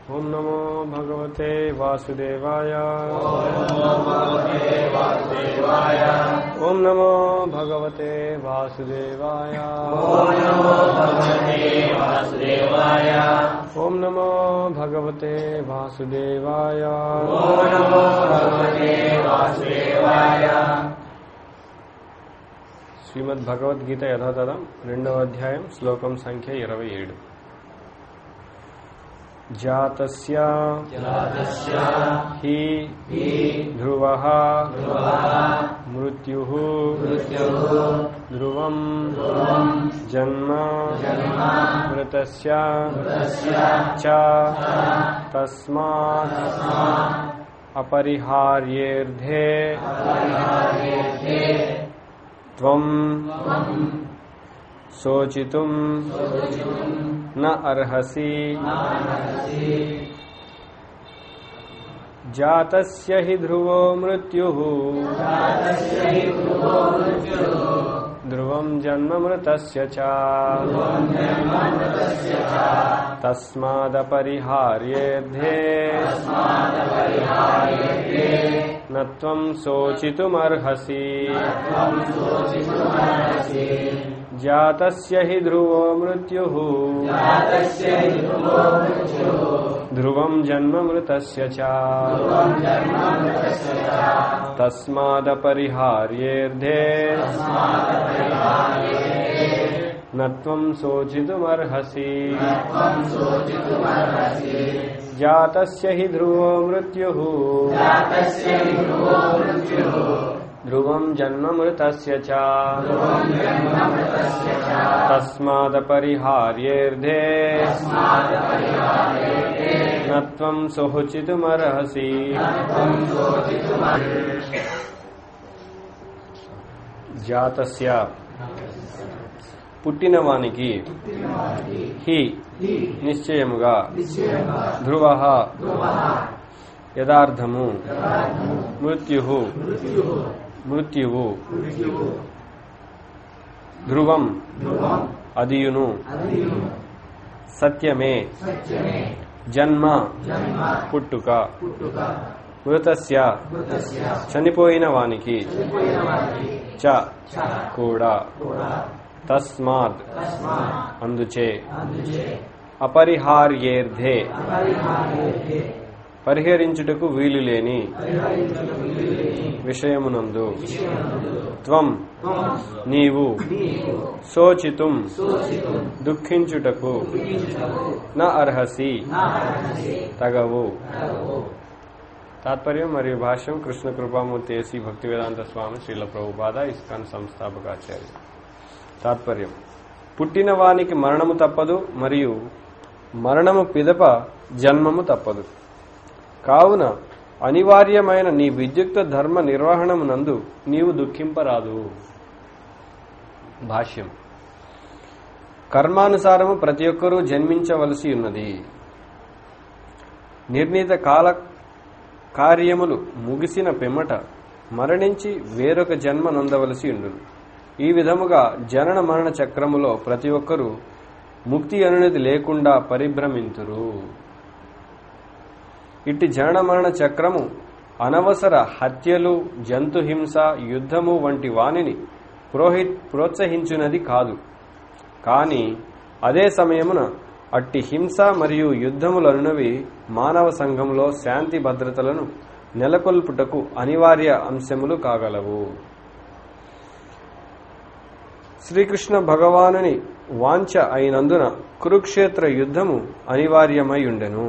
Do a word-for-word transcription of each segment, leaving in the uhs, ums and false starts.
ओम नमो भगवते वासुदेवाय। ओम नमो भगवते वासुदेवाय। ओम नमो भगवते वासुदेवाय। శ్రీమద్ భగవద్గీత యథాతథం రెండవ అధ్యాయం శ్లోకం సంఖ్య ఇరవై ఏడు. జాతస్య హి ధ్రువః మృత్యుః ధ్రువం జన్మ మృతస్య చ తస్మాత్ అపరిహార్యేర్థే త్వం శోచితుం న అర్హసి. జాతస్య హి ధ్రువో మృత్యుః ధ్రువం జన్మ మృతస్య చ తస్మాదపరిహార్యేర్థే న త్వం శోచితుమర్హసి. జాతస్య హి ధ్రువో మృత్యుః ధ్రువం జన్మ మృతస్య చ తస్మాదపరిహార్యేర్థే న త్వం శోచితుమర్హసి. జాతస్య హి ధ్రువో మృత్యుః ధ్రువం జన్మ మృతస్య చ తస్మాదపరిహార్యేర్థే న త్వం శోచితుమర్హసి. జాతస్య పుట్టినవానికి హి నిశ్చయముగా ధ్రువః యదార్థము మృత్యుః మృత్యువు ధ్రువం అదియును సత్యమే జన్మ పుట్టుక మృతస్య చనిపోయిన వానికి చ కూడా తస్మాత్ అందుచే అపరిహార్యేర్థే పరిహరించుటకు వీలులేని విషయమునందు త్వం నీవు శోచితుం దుఃఖించుటకు న అర్హసి తగవు. తాత్పర్యం మరియు భాష్యం కృష్ణ కృపామూర్తి ఏసీ భక్తివేదాంత స్వామి శ్రీల ప్రభుపాద ఇస్కాన్ సంస్థాపకాచార్య. తాత్పర్యం పుట్టిన వానికి మరణము తప్పదు మరియు మరణము పిదప జన్మము తప్పదు. కావున అనివార్యమైన నీ విద్యుక్త ధర్మ నిర్వహణమునందు నీవు దుఃఖింపరాదు. భాష్యం కర్మానుసారము ప్రతి ఒక్కరూ జన్మించవలసి ఉన్నది. నిర్ణీత కాల కార్యములు ముగిసిన పిమ్మట మరణించి వేరొక జన్మ నొందవలసి ఉండును. ఈ విధముగా జనన మరణ చక్రములో ప్రతి ఒక్కరూ ముక్తి అనునది లేకుండా పరిభ్రమింతురు. ఇట్టి జనన మరణ చక్రము అనవసర హత్యలు, జంతుహింస, యుద్ధము వంటి వానిని ప్రోహి ప్రోత్సహించునది కాదు. కాని అదే సమయమున అట్టి హింస మరియు యుద్ధములనునవి మానవ సంఘంలో శాంతి భద్రతలను నెలకొల్పుటకు అనివార్య అంశములు కాగలవు. శ్రీకృష్ణ భగవానుని వాంఛ అయినందున కురుక్షేత్ర యుద్ధము అనివార్యమై ఉండెను.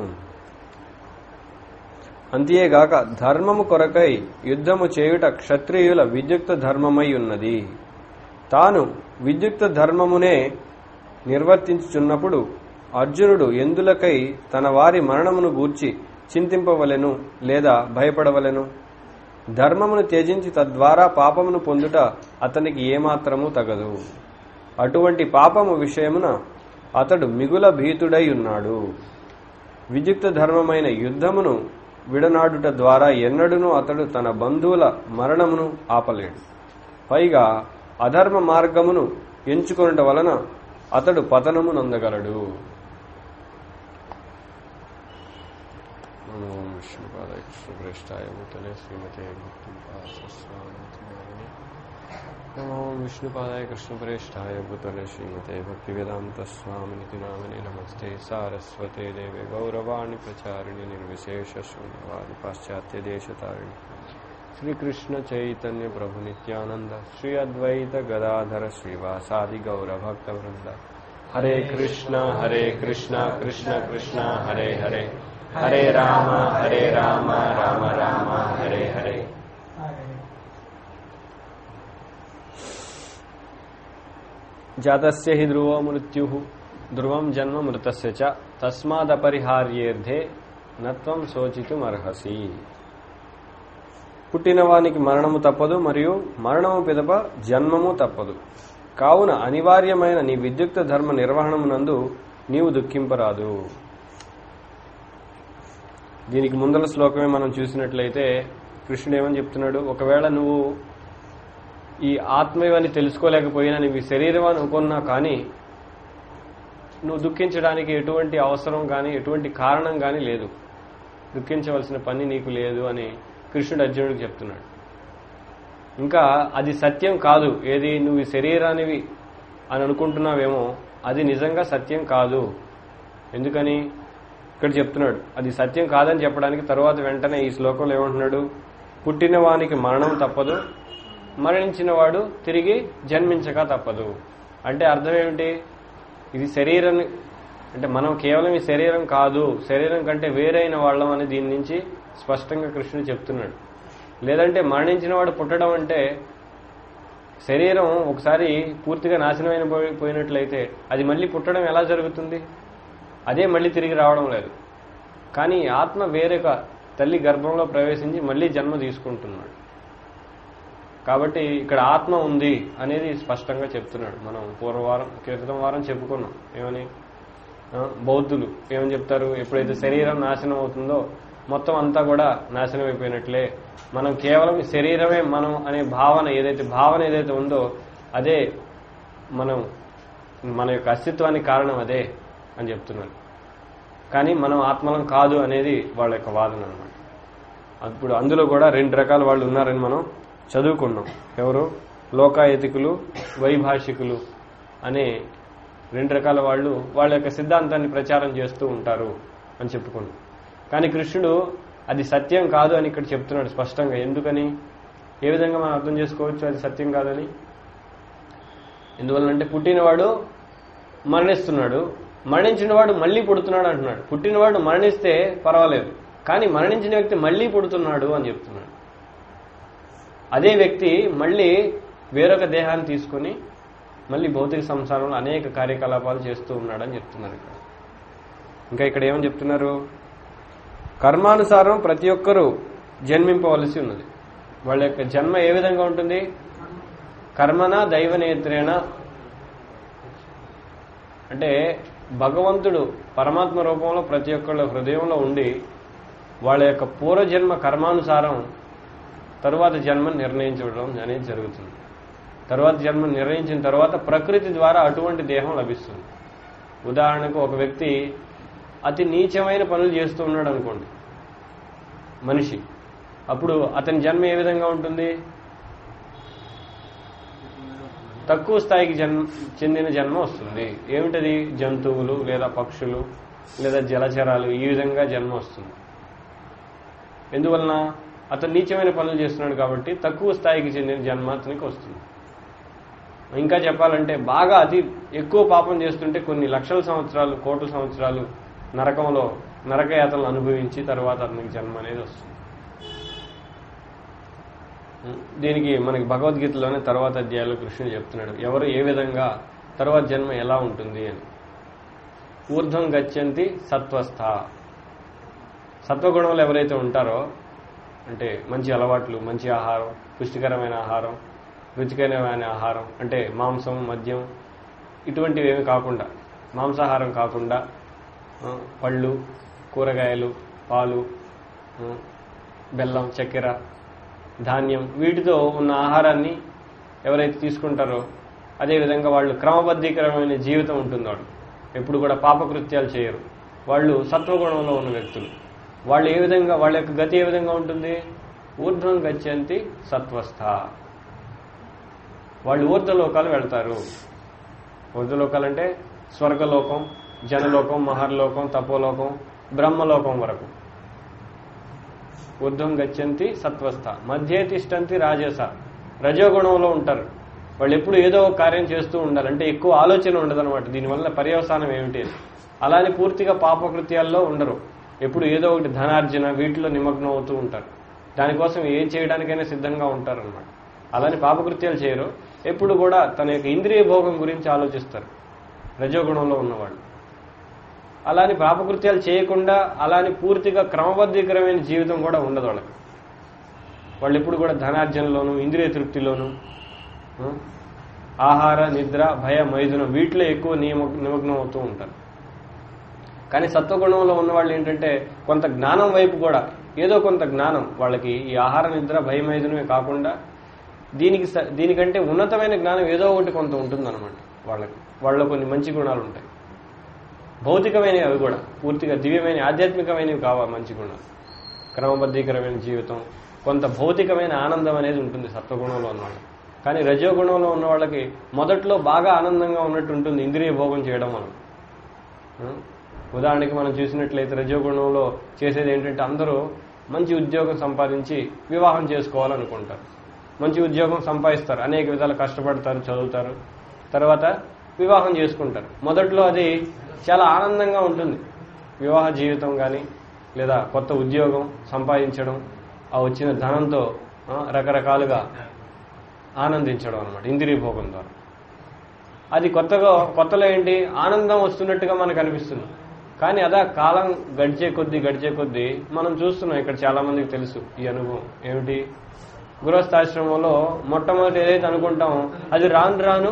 అంతేగాక ధర్మము కొరకై యుద్ధము చేయుట క్షత్రియుల విద్యుక్త ధర్మమై ఉన్నది. తాను విద్యుక్త ధర్మమునే నిర్వర్తించుచున్నప్పుడు అర్జునుడు ఎందులకై తన వారి మరణమును గూర్చి చింతింపవలెను లేదా భయపడవలెను? ధర్మమును త్యజించి తద్వారా పాపమును పొందుట అతనికి ఏమాత్రము తగదు. అటువంటి పాపము విషయమున అతడు మిగుల భీతుడై ఉన్నాడు. విద్యుక్త ధర్మమైన యుద్ధమును విడనాడుట ద్వారా ఎన్నడూనూ అతడు తన బంధువుల మరణమును ఆపలేడు. పైగా అధర్మ మార్గమును ఎంచుకొనుట వలన అతడు పతనము నొందగలడు. నమో విష్ణుపాదాయ కృష్ణప్రేష్ఠాయ భూతలే శ్రీమతే భక్తిస్వామి నమో విష్ణుపాదాయ కృష్ణప్రేష్ఠాయ భూతలే శ్రీమతే భక్తివేదాంత స్వామినితి నామినే నమస్తే సారస్వతే దేవే గౌరవాణి ప్రచారిణి నిర్విశేష శూన్యవాది పాశ్చాత్య దేశతారిణి శ్రీకృష్ణ చైతన్య ప్రభు నిత్యానంద శ్రీ అద్వైత గదాధర శ్రీవాసాది గౌరభక్త వృంద హరే కృష్ణ హరే కృష్ణ కృష్ణ కృష్ణ హరే హరే హరే రామ హరే రామ రామ రామ హరే హరే. జాతస్య హి ధ్రువో మృత్యుః ధ్రువం జన్మ మృతస్య చ తస్మాదపరిహార్యేర్థే నత్వం శోచితుమర్హసి. పుట్టినవానికి మరణము తప్పదు మరియు మరణము పిదప జన్మము తప్పదు. కావున అనివార్యమైన నీ విద్యుక్త ధర్మ నిర్వహణమునందు నీవు దుఃఖింపరాదు. దీనికి ముందల శ్లోకమే మనం చూసినట్లయితే కృష్ణుడు ఏమని చెప్తున్నాడు, ఒకవేళ నువ్వు ఈ ఆత్మయని తెలుసుకోలేకపోయినా నీవు శరీరం అని అనుకున్నా కానీ నువ్వు దుఃఖించడానికి ఎటువంటి అవసరం కానీ ఎటువంటి కారణం కానీ లేదు, దుఃఖించవలసిన పని నీకు లేదు అని కృష్ణుడు అర్జునుడికి చెప్తున్నాడు. ఇంకా అది సత్యం కాదు, ఏది నువ్వు ఈ శరీరానివి అని అనుకుంటున్నావేమో అది నిజంగా సత్యం కాదు. ఎందుకని ఇక్కడ చెప్తున్నాడు, అది సత్యం కాదని చెప్పడానికి తర్వాత వెంటనే ఈ శ్లోకంలో ఏమంటున్నాడు, పుట్టిన వానికి మరణం తప్పదు, మరణించిన వాడు తిరిగి జన్మించక తప్పదు. అంటే అర్థం ఏమిటి, ఇది శరీరం అంటే మనం కేవలం ఈ శరీరం కాదు, శరీరం కంటే వేరైన వాళ్ళం అని దీని నుంచి స్పష్టంగా కృష్ణుడు చెప్తున్నాడు. లేదంటే మరణించిన వాడు పుట్టడం అంటే శరీరం ఒకసారి పూర్తిగా నాశనమైన పోయినట్లయితే అది మళ్ళీ పుట్టడం ఎలా జరుగుతుంది, అదే మళ్ళీ తిరిగి రావడం లేదు. కానీ ఆత్మ వేరొక తల్లి గర్భంలో ప్రవేశించి మళ్ళీ జన్మ తీసుకుంటున్నాడు. కాబట్టి ఇక్కడ ఆత్మ ఉంది అనేది స్పష్టంగా చెప్తున్నాడు. మనం పూర్వవారం క్రితం వారం చెప్పుకున్నాం ఏమని, బౌద్ధులు ఏమని చెప్తారు, ఎప్పుడైతే శరీరం నాశనం అవుతుందో మొత్తం అంతా కూడా నాశనం అయిపోయినట్లే, మనం కేవలం శరీరమే మనం అనే భావన ఏదైతే భావన ఏదైతే ఉందో అదే మనం మన యొక్క అస్తిత్వానికి కారణం అదే అని చెప్తున్నారు. కానీ మనం ఆత్మలం కాదు అనేది వాళ్ళ యొక్క వాదన అన్నమాట. అప్పుడు అందులో కూడా రెండు రకాల వాళ్ళు ఉన్నారని మనం చదువుకున్నాం. ఎవరు, లోకాయతికులు, వైభాషికులు అనే రెండు రకాల వాళ్ళు వాళ్ళ యొక్క సిద్ధాంతాన్ని ప్రచారం చేస్తూ ఉంటారు అని చెప్పుకున్నాం. కానీ కృష్ణుడు అది సత్యం కాదు అని ఇక్కడ చెప్తున్నాడు స్పష్టంగా. ఎందుకని, ఏ విధంగా మనం అర్థం చేసుకోవచ్చు అది సత్యం కాదని? ఎందువల్లంటే పుట్టినవాడు మరణిస్తున్నాడు, మరణించిన వాడు మళ్లీ పుడుతున్నాడు అంటున్నాడు. పుట్టినవాడు మరణిస్తే పర్వాలేదు, కానీ మరణించిన వ్యక్తి మళ్లీ పుడుతున్నాడు అని చెప్తున్నాడు. అదే వ్యక్తి మళ్లీ వేరొక దేహాన్ని తీసుకుని మళ్లీ భౌతిక సంసారంలో అనేక కార్యకలాపాలు చేస్తూ ఉన్నాడని చెప్తున్నారు ఇక్కడ. ఇంకా ఇక్కడ ఏమని చెప్తున్నారు, కర్మానుసారం ప్రతి ఒక్కరూ జన్మింపవలసి ఉన్నది. వాళ్ళ యొక్క జన్మ ఏ విధంగా ఉంటుంది, కర్మన దైవనేత్రేణ, అంటే భగవంతుడు పరమాత్మ రూపంలో ప్రతి ఒక్కళ్ళ హృదయంలో ఉండి వాళ్ళ యొక్క పూర్వజన్మ కర్మానుసారం తరువాత జన్మ నిర్ణయించడం అనేది జరుగుతుంది. తరువాత జన్మ నిర్ణయించిన తర్వాత ప్రకృతి ద్వారా అటువంటి దేహం లభిస్తుంది. ఉదాహరణకు ఒక వ్యక్తి అతి నీచమైన పనులు చేస్తూ ఉన్నాడు అనుకోండి మనిషి, అప్పుడు అతని జన్మ ఏ విధంగా ఉంటుంది, తక్కువ స్థాయికి జన్మ చెందిన జన్మ వస్తుంది. ఏమిటది, జంతువులు లేదా పక్షులు లేదా జలచరాలు, ఈ విధంగా జన్మ వస్తుంది. ఎందువలన అతను నీచమైన పనులు చేస్తున్నాడు కాబట్టి తక్కువ స్థాయికి చెందిన జన్మ అతనికి వస్తుంది. ఇంకా చెప్పాలంటే బాగా అతి ఎక్కువ పాపం చేస్తుంటే కొన్ని లక్షల సంవత్సరాలు కోట్ల సంవత్సరాలు నరకంలో నరకయాతనలు అనుభవించి తర్వాత అతనికి జన్మ అనేది వస్తుంది. దీనికి మనకి భగవద్గీతలోనే తర్వాత అధ్యాయంలో కృష్ణుడు చెప్తున్నాడు ఎవరు ఏ విధంగా తర్వాత జన్మ ఎలా ఉంటుంది అని. ఊర్ధ్వం గచ్చంతి సత్వస్థ, సత్వగుణంలో ఎవరైతే ఉంటారో అంటే మంచి అలవాట్లు, మంచి ఆహారం, పుష్టికరమైన ఆహారం, రుచికరమైన ఆహారం, అంటే మాంసం మద్యం ఇటువంటివి ఏమి కాకుండా, మాంసాహారం కాకుండా పళ్ళు, కూరగాయలు, పాలు, బెల్లం, చక్కెర, ధాన్యం, వీటితో ఉన్న ఆహారాన్ని ఎవరైతే తీసుకుంటారో అదేవిధంగా వాళ్ళు క్రమబద్ధీకరమైన జీవితం ఉంటుంది. వాళ్ళు ఎప్పుడు కూడా పాపకృత్యాలు చేయరు. వాళ్ళు సత్వగుణంలో ఉన్న వ్యక్తులు. వాళ్ళు ఏ విధంగా, వాళ్ళ యొక్క గతి ఏ విధంగా ఉంటుంది? ఊర్ధ్వం గచ్చంతి సత్వస్థ, వాళ్ళు ఊర్ధ్వలోకాలు వెళ్తారు. ఊర్ధ్వలోకాలు అంటే స్వర్గలోకం, జనలోకం, మహర్లోకం, తపోలోకం, బ్రహ్మలోకం వరకు. ఊర్ధ్వం గచ్చంతి సత్వస్థ, మధ్యే తిష్టంతి రాజస, రజోగుణంలో ఉంటారు. వాళ్ళు ఎప్పుడు ఏదో ఒక కార్యం చేస్తూ ఉండాలి, అంటే ఎక్కువ ఆలోచన ఉండదు అనమాట. దీనివల్ల పర్యవసానం ఏమిటి? అలానే పూర్తిగా పాపకృత్యాల్లో ఉండరు, ఎప్పుడు ఏదో ఒకటి ధనార్జన వీటిలో నిమగ్నం అవుతూ ఉంటారు. దానికోసం ఏం చేయడానికైనా సిద్ధంగా ఉంటారు అనమాట. అలానే పాపకృత్యాలు చేయరు, ఎప్పుడు కూడా తన యొక్క ఇంద్రియ భోగం గురించి ఆలోచిస్తారు రజోగుణంలో ఉన్నవాళ్ళు. అలానే పాపకృత్యాలు చేయకుండా అలానే పూర్తిగా క్రమబద్ధీకరమైన జీవితం కూడా ఉండదు వాళ్ళకి. వాళ్ళు ఎప్పుడు కూడా ధనార్జనలోను, ఇంద్రియ తృప్తిలోను, ఆహార, నిద్ర, భయ, మైథునం వీటిలో ఎక్కువ నియమ నిమగ్నం అవుతూ ఉంటారు. కానీ సత్వగుణంలో ఉన్న వాళ్ళు ఏంటంటే కొంత జ్ఞానం వైపు కూడా, ఏదో కొంత జ్ఞానం వాళ్ళకి, ఈ ఆహార, నిద్ర, భయ, మైథునమే కాకుండా దీనికి దీనికంటే ఉన్నతమైన జ్ఞానం ఏదో ఒకటి కొంత ఉంటుందన్నమాట వాళ్ళకి. వాళ్ళలో కొన్ని మంచి గుణాలు ఉంటాయి, భౌతికమైనవి అవి కూడా, పూర్తిగా దివ్యమైన ఆధ్యాత్మికమైనవి కావాలి మంచి గుణాలు. క్రమబద్ధీకరమైన జీవితం, కొంత భౌతికమైన ఆనందం అనేది ఉంటుంది సత్వగుణంలో ఉన్నవాళ్ళు. కానీ రజోగుణంలో ఉన్న వాళ్ళకి మొదట్లో బాగా ఆనందంగా ఉన్నట్టు ఉంటుంది ఇంద్రియ భోగం చేయడం వల్ల. ఉదాహరణకి మనం చూసినట్లయితే రజోగుణంలో చేసేది ఏంటంటే అందరూ మంచి ఉద్యోగం సంపాదించి వివాహం చేసుకోవాలనుకుంటారు. మంచి ఉద్యోగం సంపాదిస్తారు, అనేక విధాలు కష్టపడతారు, చదువుతారు, తర్వాత వివాహం చేసుకుంటారు. మొదట్లో అది చాలా ఆనందంగా ఉంటుంది వివాహ జీవితం కానీ, లేదా కొత్త ఉద్యోగం సంపాదించడం, ఆ వచ్చిన ధనంతో రకరకాలుగా ఆనందించడం అనమాట ఇంద్రియ భోగం ద్వారా. అది కొత్తగా కొత్తలో ఏంటి ఆనందం వస్తున్నట్టుగా మనకు అనిపిస్తుంది. కానీ అదా కాలం గడిచే కొద్దీ గడిచే కొద్దీ మనం చూస్తున్నాం, ఇక్కడ చాలా మందికి తెలుసు ఈ అనుభవం ఏమిటి. గృహస్థాశ్రమంలో మొట్టమొదటి ఏదైతే అనుకుంటామో అది రాను రాను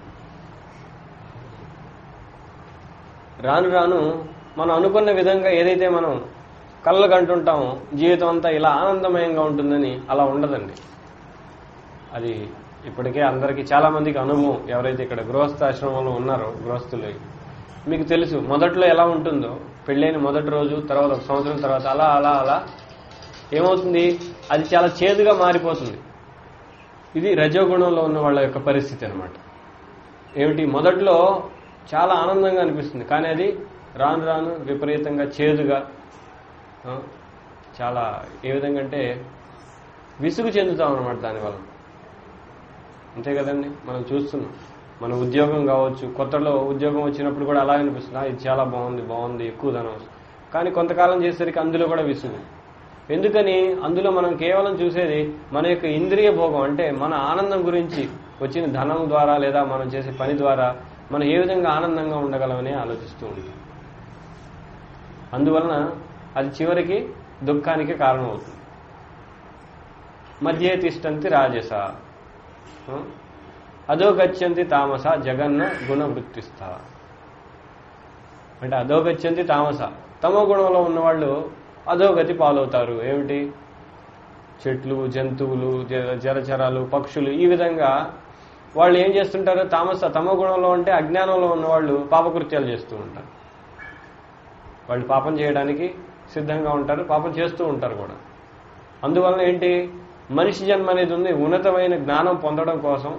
రాను రాను మనం అనుకున్న విధంగా ఏదైతే మనం కళ్ళ కంటుంటామో జీవితం అంతా ఇలా ఆనందమయంగా ఉంటుందని అలా ఉండదండి. అది ఇప్పటికే అందరికీ చాలా మందికి అనుభవం, ఎవరైతే ఇక్కడ గృహస్థాశ్రమంలో ఉన్నారో గృహస్థులు, మీకు తెలుసు మొదట్లో ఎలా ఉంటుందో. పెళ్ళైన మొదటి రోజు, తర్వాత ఒక సంవత్సరం తర్వాత అలా అలా అలా ఏమవుతుంది, అది చాలా చేదుగా మారిపోతుంది. ఇది రజోగుణంలో ఉన్న వాళ్ళ యొక్క పరిస్థితి అనమాట. ఏమిటి, మొదట్లో చాలా ఆనందంగా అనిపిస్తుంది, కానీ అది రాను రాను విపరీతంగా చేదుగా, చాలా ఏ విధంగా అంటే విసుగు చెందుతాం అనమాట దానివల్ల. అంతే కదండి, మనం చూస్తున్నాం. మన ఉద్యోగం కావచ్చు, కొత్తలో ఉద్యోగం వచ్చినప్పుడు కూడా అలా అనిపిస్తుంది, ఇది చాలా బాగుంది బాగుంది ఎక్కువ ధనం, కానీ కొంతకాలం చేసేసరికి అందులో కూడా విసుగు. ఎందుకని, అందులో మనం కేవలం చూసేది మన యొక్క ఇంద్రియ భోగం, అంటే మన ఆనందం గురించి, వచ్చిన ధనం ద్వారా లేదా మనం చేసే పని ద్వారా మనం ఏ విధంగా ఆనందంగా ఉండగలమని ఆలోచిస్తూ ఉంటాం. అందువలన అది చివరికి దుఃఖానికి కారణమవుతుంది. మధ్యే తిష్టంతి రాజస, అదో గచ్చంతి తామస, జగన్న గుణవృత్తిస్థ. అంటే అదో గచ్చంతి తామస, తమో గుణంలో ఉన్నవాళ్ళు అధోగతి పాలవుతారు. ఏమిటి, చెట్లు, జంతువులు, జలచరాలు, పక్షులు, ఈ విధంగా వాళ్ళు ఏం చేస్తుంటారు, తామస తమో గుణంలో ఉంటే అజ్ఞానంలో ఉన్నవాళ్ళు పాపకృత్యాలు చేస్తూ ఉంటారు. వాళ్ళు పాపం చేయడానికి సిద్ధంగా ఉంటారు, పాపం చేస్తూ ఉంటారు కూడా. అందువలన ఏంటి, మనిషి జన్మ అనేది ఉంది ఉన్నతమైన జ్ఞానం పొందడం కోసం.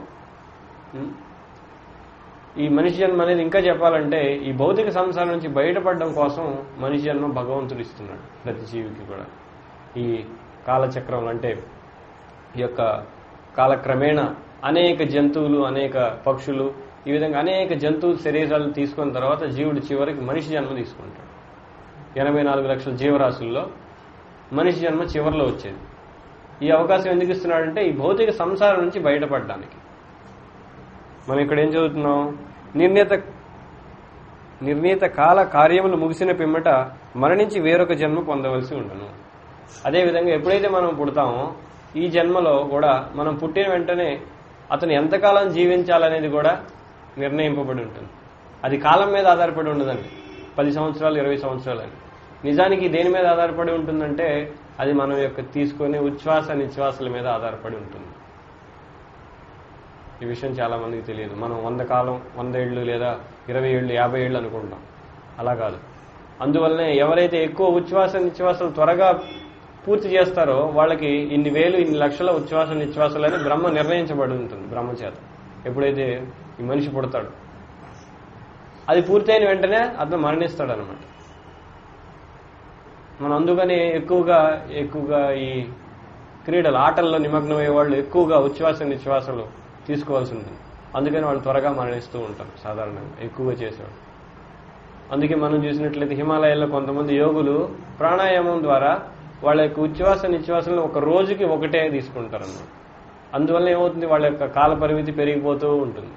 ఈ మనిషి జన్మ అనేది ఇంకా చెప్పాలంటే ఈ భౌతిక సంసారం నుంచి బయటపడడం కోసం మనిషి జన్మ భగవంతుడు ఇస్తున్నాడు ప్రతి జీవికి కూడా. ఈ కాలచక్రం అంటే ఈ యొక్క కాలక్రమేణా అనేక జంతువులు, అనేక పక్షులు, ఈ విధంగా అనేక జంతువుల శరీరాలు తీసుకున్న తర్వాత జీవుడు చివరికి మనిషి జన్మ తీసుకుంటాడు. ఎనభై నాలుగు లక్షల జీవరాశుల్లో మనిషి జన్మ చివరిలో వచ్చేది. ఈ అవకాశం ఎందుకు ఇస్తున్నాడంటే ఈ భౌతిక సంసారం నుంచి బయటపడడానికి. మనం ఇక్కడ ఏం చదువుతున్నాం, నిర్ణీత నిర్ణీత కాల కార్యములు ముగిసిన పిమ్మట మరణించి వేరొక జన్మ పొందవలసి ఉండును. అదేవిధంగా ఎప్పుడైతే మనం పుడతామో ఈ జన్మలో కూడా మనం పుట్టిన వెంటనే అతను ఎంతకాలం జీవించాలనేది కూడా నిర్ణయింపబడి ఉంటుంది. అది కాలం మీద ఆధారపడి ఉండదండి, పది సంవత్సరాలు ఇరవై సంవత్సరాలు అని. నిజానికి దేని మీద ఆధారపడి ఉంటుందంటే అది మనం యొక్క తీసుకునే ఉచ్ఛ్వాస నిశ్వాసల మీద ఆధారపడి ఉంటుంది. ఈ విషయం చాలా మందికి తెలియదు. మనం వంద కాలం వంద ఏళ్ళు లేదా ఇరవై ఏళ్ళు యాభై ఏళ్ళు అనుకుంటాం, అలా కాదు. అందువల్లనే ఎవరైతే ఎక్కువ ఉచ్ఛ్వాస నిశ్వాసాలు త్వరగా పూర్తి చేస్తారో వాళ్ళకి ఇన్ని వేలు ఇన్ని లక్షల ఉచ్ఛ్వాస నిశ్వాసాలని బ్రహ్మ నిర్ణయించబడి ఉంటుంది బ్రహ్మ చేత. ఎప్పుడైతే ఈ మనిషి పుడతాడు అది పూర్తయిన వెంటనే అతను మరణిస్తాడు అనమాట. మనం అందుకని ఎక్కువగా ఎక్కువగా ఈ క్రీడలు ఆటల్లో నిమగ్నమయ్యే వాళ్ళు ఎక్కువగా ఉచ్ఛ్వాస నిశ్వాసాలు తీసుకోవాల్సి ఉంటుంది. అందుకని వాళ్ళు త్వరగా మరణిస్తూ ఉంటారు సాధారణంగా ఎక్కువగా చేసేవాళ్ళు. అందుకే మనం చూసినట్లయితే హిమాలయాల్లో కొంతమంది యోగులు ప్రాణాయామం ద్వారా వాళ్ళ యొక్క ఉచ్ఛ్వాస నిశ్వాసాలను ఒక రోజుకి ఒకటే తీసుకుంటారు అన్నమాట. అందువల్ల ఏమవుతుంది, వాళ్ళ యొక్క కాల పరిమితి పెరిగిపోతూ ఉంటుంది.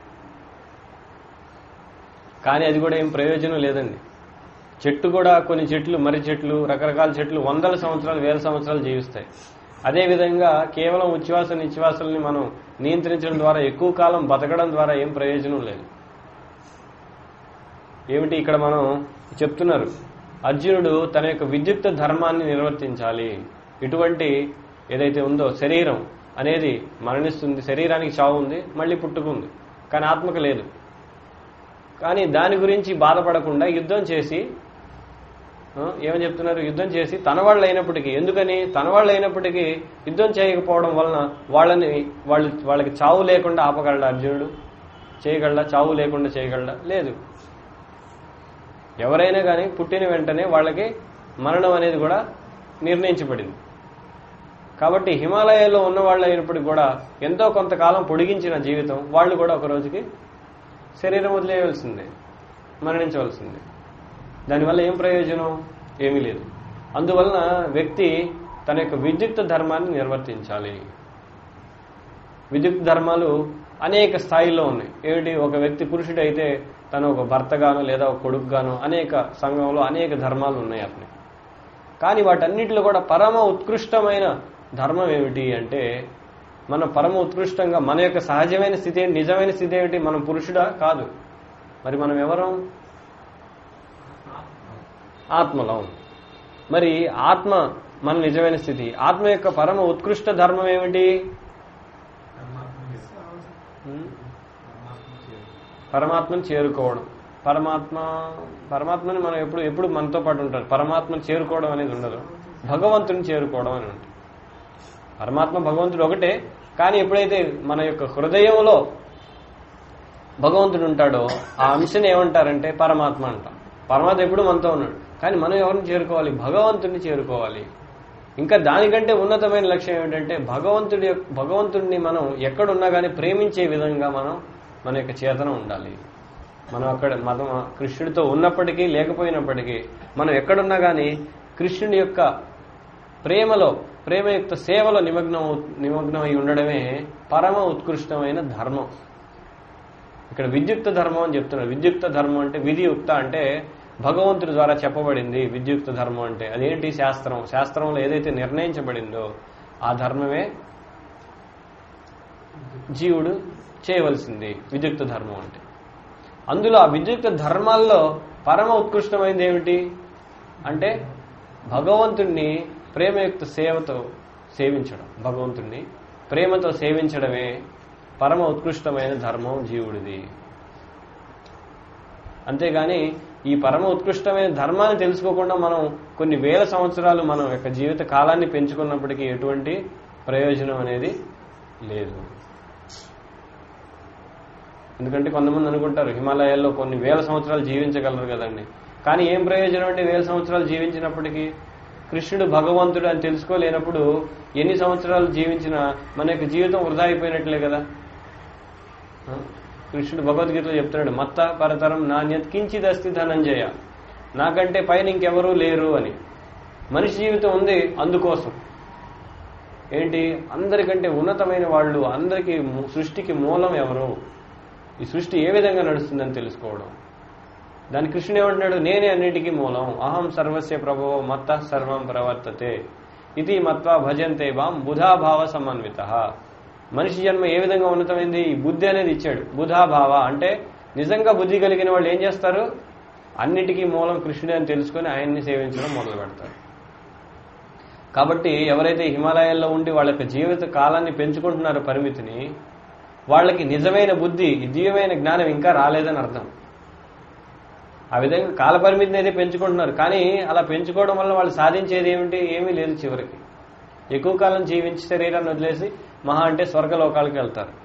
కానీ అది కూడా ఏం ప్రయోజనం లేదండి. చెట్టు కూడా కొన్ని చెట్లు మర్రి చెట్లు రకరకాల చెట్లు వందల సంవత్సరాలు వేల సంవత్సరాలు జీవిస్తాయి. అదేవిధంగా కేవలం ఉచ్ఛ్వాస నిశ్వాసాలని మనం నియంత్రించడం ద్వారా ఎక్కువ కాలం బతకడం ద్వారా ఏం ప్రయోజనం లేదు. ఏమిటి ఇక్కడ మనం చెప్తున్నారు, అర్జునుడు తన యొక్క విద్యుక్త ధర్మాన్ని నిర్వర్తించాలి. ఇటువంటి ఏదైతే ఉందో శరీరం అనేది మరణిస్తుంది, శరీరానికి చావు ఉంది, మళ్ళీ పుట్టుకుంది, కానీ ఆత్మకు లేదు. కానీ దాని గురించి బాధపడకుండా యుద్ధం చేసి ఏమని చెప్తున్నారు, యుద్ధం చేసి తన వాళ్ళు అయినప్పటికీ, ఎందుకని తన వాళ్ళు అయినప్పటికీ యుద్ధం చేయకపోవడం వలన వాళ్ళని వాళ్ళు వాళ్ళకి చావు లేకుండా ఆపగలడా అర్జునుడు? చేయగలడా? చావు లేకుండా చేయగలడా? లేదు. ఎవరైనా కానీ పుట్టిన వెంటనే వాళ్ళకి మరణం అనేది కూడా నిర్ణయించబడింది. కాబట్టి హిమాలయాల్లో ఉన్న వాళ్ళు అయినప్పటికీ కూడా ఎంతో కొంతకాలం పొడిగించిన జీవితం వాళ్ళు కూడా ఒక రోజుకి శరీరం వదిలేయవలసిందే, మరణించవలసిందే. దానివల్ల ఏం ప్రయోజనం? ఏమీ లేదు. అందువలన వ్యక్తి తన యొక్క విద్యుక్త ధర్మాన్ని నిర్వర్తించాలి. విద్యుక్త ధర్మాలు అనేక స్థాయిల్లో ఉన్నాయి. ఏమిటి, ఒక వ్యక్తి పురుషుడు అయితే తను ఒక భర్తగానో లేదా ఒక కొడుకుగానో అనేక సంఘంలో అనేక ధర్మాలు ఉన్నాయి అతని. కానీ వాటన్నిటిలో కూడా పరమ ఉత్కృష్టమైన ధర్మం ఏమిటి అంటే, మన పరమ ఉత్కృష్టంగా మన యొక్క సహజమైన స్థితి ఏంటి, నిజమైన స్థితి ఏమిటి? మనం పురుషుడా? కాదు. మరి మనం ఎవరం? ఆత్మలో. మరి ఆత్మ మన నిజమైన స్థితి. ఆత్మ యొక్క పరమ ఉత్కృష్ట ధర్మం ఏమిటి? పరమాత్మను చేరుకోవడం. పరమాత్మ పరమాత్మని మనం ఎప్పుడు ఎప్పుడు మనతో పాటు ఉంటారు. పరమాత్మను చేరుకోవడం అనేది ఉండదు, భగవంతుని చేరుకోవడం అని ఉంటుంది. పరమాత్మ భగవంతుడు ఒకటే, కానీ ఎప్పుడైతే మన యొక్క హృదయంలో భగవంతుడు ఉంటాడో ఆ అంశని ఏమంటారంటే పరమాత్మ అంటాం. పరమాత్మ ఎప్పుడు మనతో ఉన్నాడు, కానీ మనం ఎవరిని చేరుకోవాలి? భగవంతుడిని చేరుకోవాలి. ఇంకా దానికంటే ఉన్నతమైన లక్ష్యం ఏమిటంటే భగవంతుడి భగవంతుడిని మనం ఎక్కడున్నా కానీ ప్రేమించే విధంగా మనం మన యొక్క చేతన ఉండాలి. మనం అక్కడ మనం కృష్ణుడితో ఉన్నప్పటికీ లేకపోయినప్పటికీ మనం ఎక్కడున్నా కానీ కృష్ణుడి యొక్క ప్రేమలో ప్రేమయుక్త సేవలో నిమగ్నం నిమగ్నమై ఉండడమే పరమ ఉత్కృష్టమైన ధర్మం. ఇక్కడ విద్యుక్త ధర్మం అని చెప్తున్నారు. విద్యుక్త ధర్మం అంటే విధియుక్త అంటే భగవంతుడి ద్వారా చెప్పబడింది. విద్యుక్త ధర్మం అంటే అదేంటి? శాస్త్రం. శాస్త్రంలో ఏదైతే నిర్ణయించబడిందో ఆ ధర్మమే జీవుడు చేయవలసింది విద్యుక్త ధర్మం అంటే. అందులో ఆ విద్యుక్త ధర్మాల్లో పరమ ఉత్కృష్టమైనది ఏమిటి అంటే భగవంతుణ్ణి ప్రేమయుక్త సేవతో సేవించడం. భగవంతుణ్ణి ప్రేమతో సేవించడమే పరమ ఉత్కృష్టమైన ధర్మం జీవుడిది. అంతేగాని ఈ పరమ ఉత్కృష్టమైన ధర్మాన్ని తెలుసుకోకుండా మనం కొన్ని వేల సంవత్సరాలు మనం యొక్క జీవిత కాలాన్ని పెంచుకున్నప్పటికీ ఎటువంటి ప్రయోజనం అనేది లేదు. ఎందుకంటే కొంతమంది అనుకుంటారు హిమాలయాల్లో కొన్ని వేల సంవత్సరాలు జీవించగలరు కదండి, కానీ ఏం ప్రయోజనం అంటే వేల సంవత్సరాలు జీవించినప్పటికీ కృష్ణుడు భగవంతుడు అని తెలుసుకోలేనప్పుడు ఎన్ని సంవత్సరాలు జీవించినా మన యొక్క జీవితం వృధా అయిపోయినట్లే కదా. కృష్ణుడు భగవద్గీతలో చెప్తున్నాడు, మత్త పరతరం నాణ్యత్ కించిద్ అస్తి ధనంజయ, నాకంటే పైన ఇంకెవరూ లేరు అని. మనిషి జీవితం ఉంది అందుకోసం. ఏంటి? అందరికంటే ఉన్నతమైన వాళ్ళు, అందరికీ సృష్టికి మూలం ఎవరు, ఈ సృష్టి ఏ విధంగా నడుస్తుందని తెలుసుకోవడం. దాని కృష్ణుడు ఏమంటున్నాడు? నేనే అన్నిటికీ మూలం, అహం సర్వస్య ప్రభవో మత్త సర్వం ప్రవర్తతే ఇది మత్వా భజంతే వాం బుధాభావ సమన్విత. మనిషి జన్మ ఏ విధంగా ఉన్నతమైంది? ఈ బుద్ధి అనేది ఇచ్చాడు. బుధాభావ అంటే నిజంగా బుద్ధి కలిగిన వాళ్ళు ఏం చేస్తారు? అన్నిటికీ మూలం కృష్ణుడే అని తెలుసుకొని ఆయన్ని సేవించడం మొదలు పెడతారు. కాబట్టి ఎవరైతే హిమాలయాల్లో ఉండి వాళ్ళ యొక్క జీవిత కాలాన్ని పెంచుకుంటున్నారో పరిమితిని, వాళ్ళకి నిజమైన బుద్ధి, దివ్యమైన జ్ఞానం ఇంకా రాలేదని అర్థం. ఆ విధంగా కాలపరిమితిని అయితే పెంచుకుంటున్నారు. కానీ అలా పెంచుకోవడం వల్ల వాళ్ళు సాధించేది ఏమిటి? ఏమీ లేదు. చివరికి ఎక్కువ కాలం జీవించి శరీరాన్ని వదిలేసి మహా అంటే స్వర్గలోకాలకు వెళ్తారు.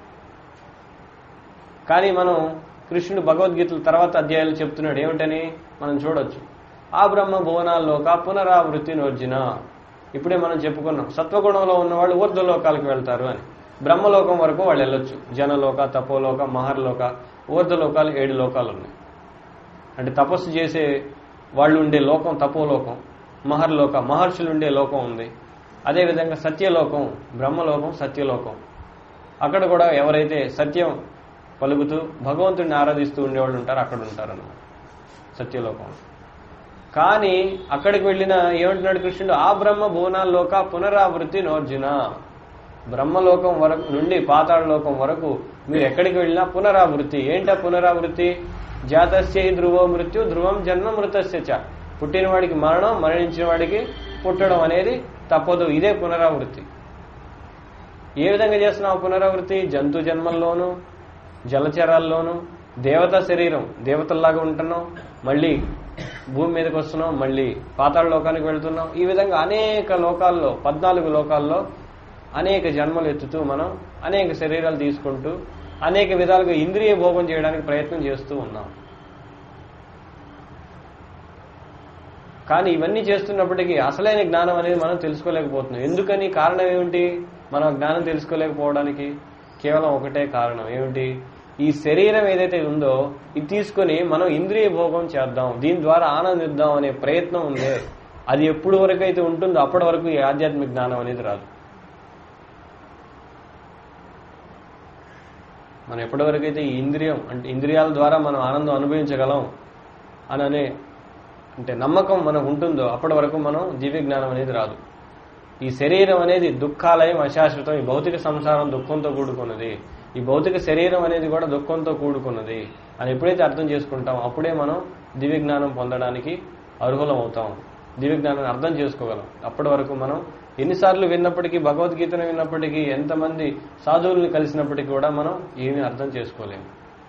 కానీ మనం కృష్ణుడు భగవద్గీతల తర్వాత అధ్యాయాలు చెప్తున్నాడు ఏమిటని మనం చూడొచ్చు. ఆ బ్రహ్మ భువనాల్లోక పునరావృత్తి నోర్జిన. ఇప్పుడే మనం చెప్పుకున్నాం సత్వగుణంలో ఉన్నవాళ్ళు ఊర్ధ్వలోకాలకు వెళ్తారు అని. బ్రహ్మలోకం వరకు వాళ్ళు వెళ్ళొచ్చు. జనలోక, తపోలోక, మహర్లోక, ఊర్ధ్వలోకాలు ఏడు లోకాలు ఉన్నాయి. అంటే తపస్సు చేసే వాళ్ళు ఉండే లోకం తపోలోకం, మహర్లోక మహర్షులు ఉండే లోకం ఉంది. అదేవిధంగా సత్యలోకం, బ్రహ్మలోకం, సత్యలోకం. అక్కడ కూడా ఎవరైతే సత్యం పలుకుతూ భగవంతుడిని ఆరాధిస్తూ ఉండేవాళ్ళు ఉంటారు, అక్కడ ఉంటారన్నమాట సత్యలోకం. కానీ అక్కడికి వెళ్ళిన ఏమంటున్నాడు కృష్ణుడు? ఆ బ్రహ్మ భువనాల్లోక పునరావృత్తి నోర్జున. బ్రహ్మలోకం వరకు నుండి పాతాళ లోకం వరకు మీరు ఎక్కడికి వెళ్ళినా పునరావృత్తి. ఏంటా పునరావృత్తి? జాతస్య ధ్రువో మృత్యు ధ్రువం జన్మ మృతస్య చ. పుట్టిన వాడికి మరణం, మరణించిన వాడికి పుట్టడం అనేది తప్పదు. ఇదే పునరావృత్తి. ఏ విధంగా చేస్తున్నావు పునరావృత్తి? జంతు జన్మల్లోనూ, జలచరాల్లోనూ, దేవతా శరీరం దేవతల్లాగా ఉంటున్నాం, మళ్ళీ భూమి మీదకి వస్తున్నాం, మళ్ళీ పాతాళ లోకానికి వెళ్తున్నాం. ఈ విధంగా అనేక లోకాల్లో, పద్నాలుగు లోకాల్లో అనేక జన్మలు ఎత్తుతూ మనం అనేక శరీరాలు తీసుకుంటూ అనేక విధాలుగా ఇంద్రియ భోగం చేయడానికి ప్రయత్నం చేస్తూ ఉన్నాం. కానీ ఇవన్నీ చేస్తున్నప్పటికీ అసలైన జ్ఞానం అనేది మనం తెలుసుకోలేకపోతున్నాం. ఎందుకని? కారణం ఏమిటి? మనం జ్ఞానం తెలుసుకోలేకపోవడానికి కేవలం ఒకటే కారణం. ఏమిటి? ఈ శరీరం ఏదైతే ఉందో ఇది తీసుకుని మనం ఇంద్రియ భోగం చేద్దాం, దీని ద్వారా ఆనందిద్దాం అనే ప్రయత్నం ఉందే, అది ఎప్పుడు వరకు అయితే ఉంటుందో అప్పటి వరకు ఈ ఆధ్యాత్మిక జ్ఞానం అనేది రాదు. మనం ఎప్పటి వరకు అయితే ఈ ఇంద్రియం అంటే ఇంద్రియాల ద్వారా మనం ఆనందం అనుభవించగలం అని అనే అంటే నమ్మకం మనకు ఉంటుందో అప్పటి వరకు మనం దివ్య జ్ఞానం అనేది రాదు. ఈ శరీరం అనేది దుఃఖాలయం, అశాశ్వతం. ఈ భౌతిక సంసారం దుఃఖంతో కూడుకున్నది, ఈ భౌతిక శరీరం అనేది కూడా దుఃఖంతో కూడుకున్నది అని ఎప్పుడైతే అర్థం చేసుకుంటాం అప్పుడే మనం దివ్య జ్ఞానం పొందడానికి అర్హులం అవుతాం, దివ్య జ్ఞానాన్ని అర్థం చేసుకోగలం. అప్పటి వరకు మనం ఎన్నిసార్లు విన్నప్పటికీ, భగవద్గీతను విన్నప్పటికీ, ఎంతమంది సాధువుల్ని కలిసినప్పటికీ కూడా మనం ఏమీ అర్థం చేసుకోలేము.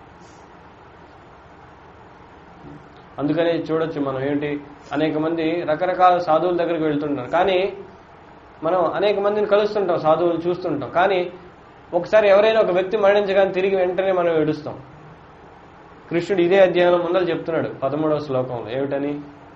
అందుకని చూడొచ్చు మనం ఏంటి, అనేక మంది రకరకాల సాధువుల దగ్గరికి వెళ్తుంటారు. కానీ మనం అనేక మందిని కలుస్తుంటాం, సాధువులు చూస్తుంటాం. కానీ ఒకసారి ఎవరైనా ఒక వ్యక్తి మరణించగానే తిరిగి వెంటనే మనం ఏడుస్తాం. కృష్ణుడు ఇదే అధ్యాయంలో ముందర చెప్తున్నాడు పదమూడవ శ్లోకంలో ఏమిటని?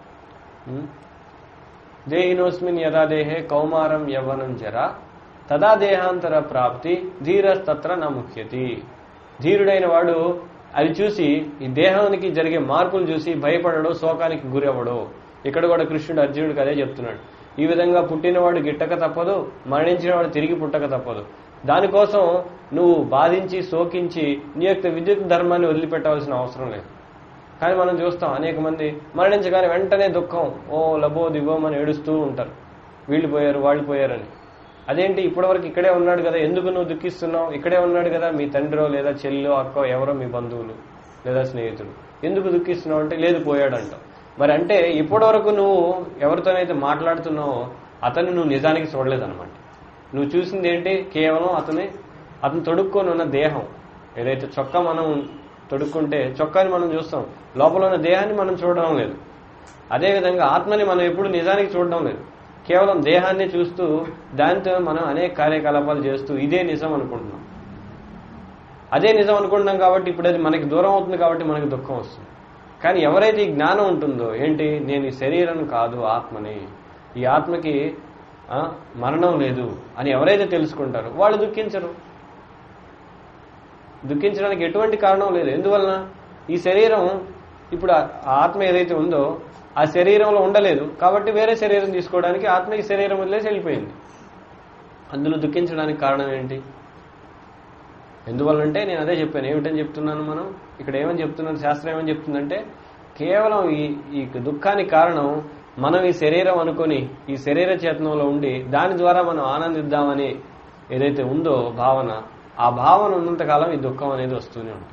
దేహినోస్మిన్ యదా దేహే కౌమారం యవ్వనం జరా తదా దేహాంతర ప్రాప్తి ధీరస్తత్ర న ముఖ్యతి. ధీరుడైన వాడు అది చూసి, ఈ దేహానికి జరిగే మార్పులు చూసి భయపడడు, శోకానికి గురి అవ్వడు. ఇక్కడ కూడా కృష్ణుడు అర్జునుడికి అదే చెప్తున్నాడు. ఈ విధంగా పుట్టినవాడు గిట్టక తప్పదు, మరణించిన వాడు తిరిగి పుట్టక తప్పదు. దానికోసం నువ్వు బాధించి శోకించి నీ యొక్క విద్యుత్ ధర్మాన్ని వదిలిపెట్టవలసిన అవసరం లేదు. కానీ మనం చూస్తాం అనేక మంది మరణించగానే వెంటనే దుఃఖం, ఓ లబో దిగోం అని ఏడుస్తూ ఉంటారు, వీళ్ళు పోయారు వాళ్ళు పోయారని. అదేంటి, ఇప్పటివరకు ఇక్కడే ఉన్నాడు కదా, ఎందుకు నువ్వు దుఃఖిస్తున్నావు? ఇక్కడే ఉన్నాడు కదా మీ తండ్రో లేదా చెల్లో అక్కో ఎవరో మీ బంధువులు లేదా స్నేహితులు, ఎందుకు దుఃఖిస్తున్నావు అంటే లేదు పోయాడంటావు. మరి అంటే ఇప్పటి వరకు నువ్వు ఎవరితోనైతే మాట్లాడుతున్నావో అతన్ని నువ్వు నిజానికి చూడలేదన్నమాట. నువ్వు చూసింది ఏంటి? కేవలం అతని అతను తొడుక్కొని ఉన్న దేహం. ఏదైతే చొక్కా మనం తొడుక్కుంటే చొక్కాని మనం చూస్తాం, లోపల ఉన్న దేహాన్ని మనం చూడడం లేదు. అదేవిధంగా ఆత్మని మనం ఎప్పుడు నిజానికి చూడడం లేదు, కేవలం దేహాన్ని చూస్తూ దాంతో మనం అనేక కార్యకలాపాలు చేస్తూ ఇదే నిజం అనుకుంటున్నాం. అదే నిజం అనుకుంటున్నాం కాబట్టి ఇప్పుడు అది మనకి దూరం అవుతుంది కాబట్టి మనకి దుఃఖం వస్తుంది. కానీ ఎవరైతే ఈ జ్ఞానం ఉంటుందో, ఏంటి, నేను ఈ శరీరం కాదు ఆత్మని, ఈ ఆత్మకి మరణం లేదు అని ఎవరైతే తెలుసుకుంటారో వాళ్ళు దుఃఖించరు. దుఃఖించడానికి ఎటువంటి కారణం లేదు. ఎందువలన? ఈ శరీరం ఇప్పుడు ఆత్మ ఏదైతే ఉందో ఆ శరీరంలో ఉండలేదు కాబట్టి వేరే శరీరం తీసుకోవడానికి ఆత్మ ఈ శరీరం వదిలేసి వెళ్ళిపోయింది. అందులో దుఃఖించడానికి కారణం ఏంటి? ఎందువల్లంటే నేను అదే చెప్పాను. ఏమిటని చెప్తున్నాను మనం ఇక్కడ? ఏమని చెప్తున్నాను శాస్త్రం? ఏమని చెప్తుందంటే కేవలం ఈ ఈ దుఃఖానికి కారణం మనం ఈ శరీరం అనుకొని ఈ శరీర చేతనంలో ఉండి దాని ద్వారా మనం ఆనందిద్దామని ఏదైతే ఉందో భావన, ఆ భావన ఉన్నంతకాలం ఈ దుఃఖం అనేది వస్తూనే ఉంటుంది.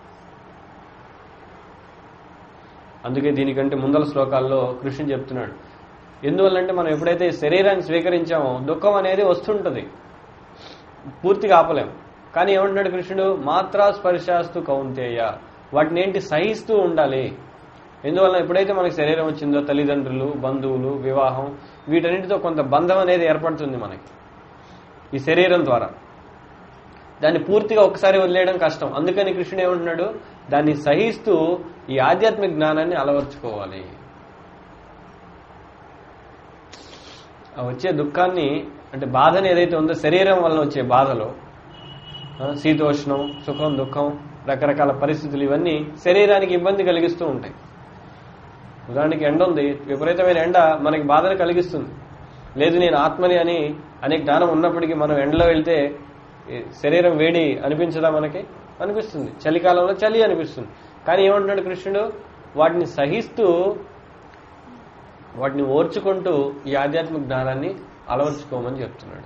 అందుకే దీనికంటే ముందల శ్లోకాల్లో కృష్ణుడు చెప్తున్నాడు, ఎందువల్లంటే మనం ఎప్పుడైతే శరీరాన్ని స్వీకరించామో దుఃఖం అనేది వస్తుంటుంది, పూర్తిగా ఆపలేం. కానీ ఏమంటున్నాడు కృష్ణుడు? మాత్రా స్పర్శాస్తు కౌంతేయ, వాటిని ఏంటి సహిస్తూ ఉండాలి. ఎందువలన ఎప్పుడైతే మనకి శరీరం వచ్చిందో తల్లిదండ్రులు, బంధువులు, వివాహం, వీటన్నిటితో కొంత బంధం అనేది ఏర్పడుతుంది మనకి ఈ శరీరం ద్వారా. దాన్ని పూర్తిగా ఒకసారి వదిలేయడం కష్టం. అందుకని కృష్ణుడు ఏమంటున్నాడు, దాన్ని సహిస్తూ ఈ ఆధ్యాత్మిక జ్ఞానాన్ని అలవర్చుకోవాలి. వచ్చే దుఃఖాన్ని, అంటే బాధని ఏదైతే ఉందో శరీరం వల్ల వచ్చే బాధలో, శీతోష్ణం, సుఖం, దుఃఖం, రకరకాల పరిస్థితులు, ఇవన్నీ శరీరానికి ఇబ్బంది కలిగిస్తూ ఉంటాయి. ఉదాహరణకి ఎండ ఉంది, విపరీతమైన ఎండ మనకి బాధను కలిగిస్తుంది. లేదు నేను ఆత్మని అని అనే జ్ఞానం ఉన్నప్పటికీ మనం ఎండలో వెళ్తే శరీరం వేడి అనిపించదా? మనకి అనిపిస్తుంది. చలికాలంలో చలి అనిపిస్తుంది. కానీ ఏమంటున్నాడు కృష్ణుడు, వాటిని సహిస్తూ వాటిని ఓర్చుకుంటూ ఈ ఆధ్యాత్మిక జ్ఞానాన్ని అలవర్చుకోమని చెప్తున్నాడు.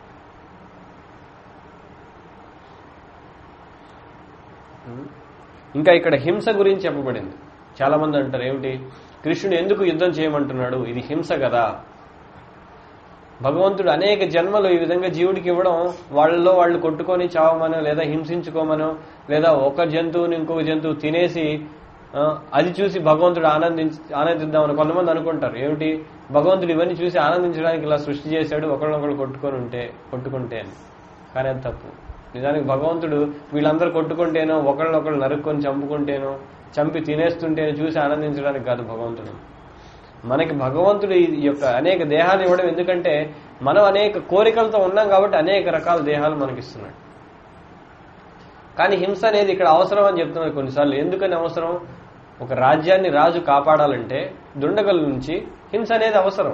ఇంకా ఇక్కడ హింస గురించి చెప్పబడింది. చాలా మంది అంటారు, ఏమిటి కృష్ణుడు ఎందుకు యుద్ధం చేయమంటున్నాడు, ఇది హింస కదా. భగవంతుడు అనేక జన్మలు ఈ విధంగా జీవుడికి ఇవ్వడం, వాళ్ళలో వాళ్ళు కొట్టుకొని చావమనో, లేదా హింసించుకోమనో, లేదా ఒక జంతువుని ఇంకొక జంతువు తినేసి అది చూసి భగవంతుడు ఆనందించి ఆనందిద్దామని కొంతమంది అనుకుంటారు. ఏమిటి, భగవంతుడు ఇవన్నీ చూసి ఆనందించడానికి ఇలా సృష్టి చేశాడు, ఒకళ్ళొకళ్ళు కొట్టుకొని ఉంటే కొట్టుకుంటే అని. కానీ అది తప్పు. నిజానికి భగవంతుడు వీళ్ళందరూ కొట్టుకుంటేనో, ఒకళ్ళొకళ్ళు నరుక్కొని చంపుకుంటేనో, చంపి తినేస్తుంటేనో చూసి ఆనందించడానికి కాదు భగవంతుడు. మనకి భగవంతుడు ఈ యొక్క అనేక దేహాలు ఇవ్వడం ఎందుకంటే మనం అనేక కోరికలతో ఉన్నాం కాబట్టి అనేక రకాల దేహాలు మనకిస్తున్నాడు. కానీ హింస అనేది ఇక్కడ అవసరం అని చెప్తున్నారు కొన్నిసార్లు. ఎందుకని అవసరం? ఒక రాజ్యాన్ని రాజు కాపాడాలంటే దుండగుల నుంచి హింస అనేది అవసరం.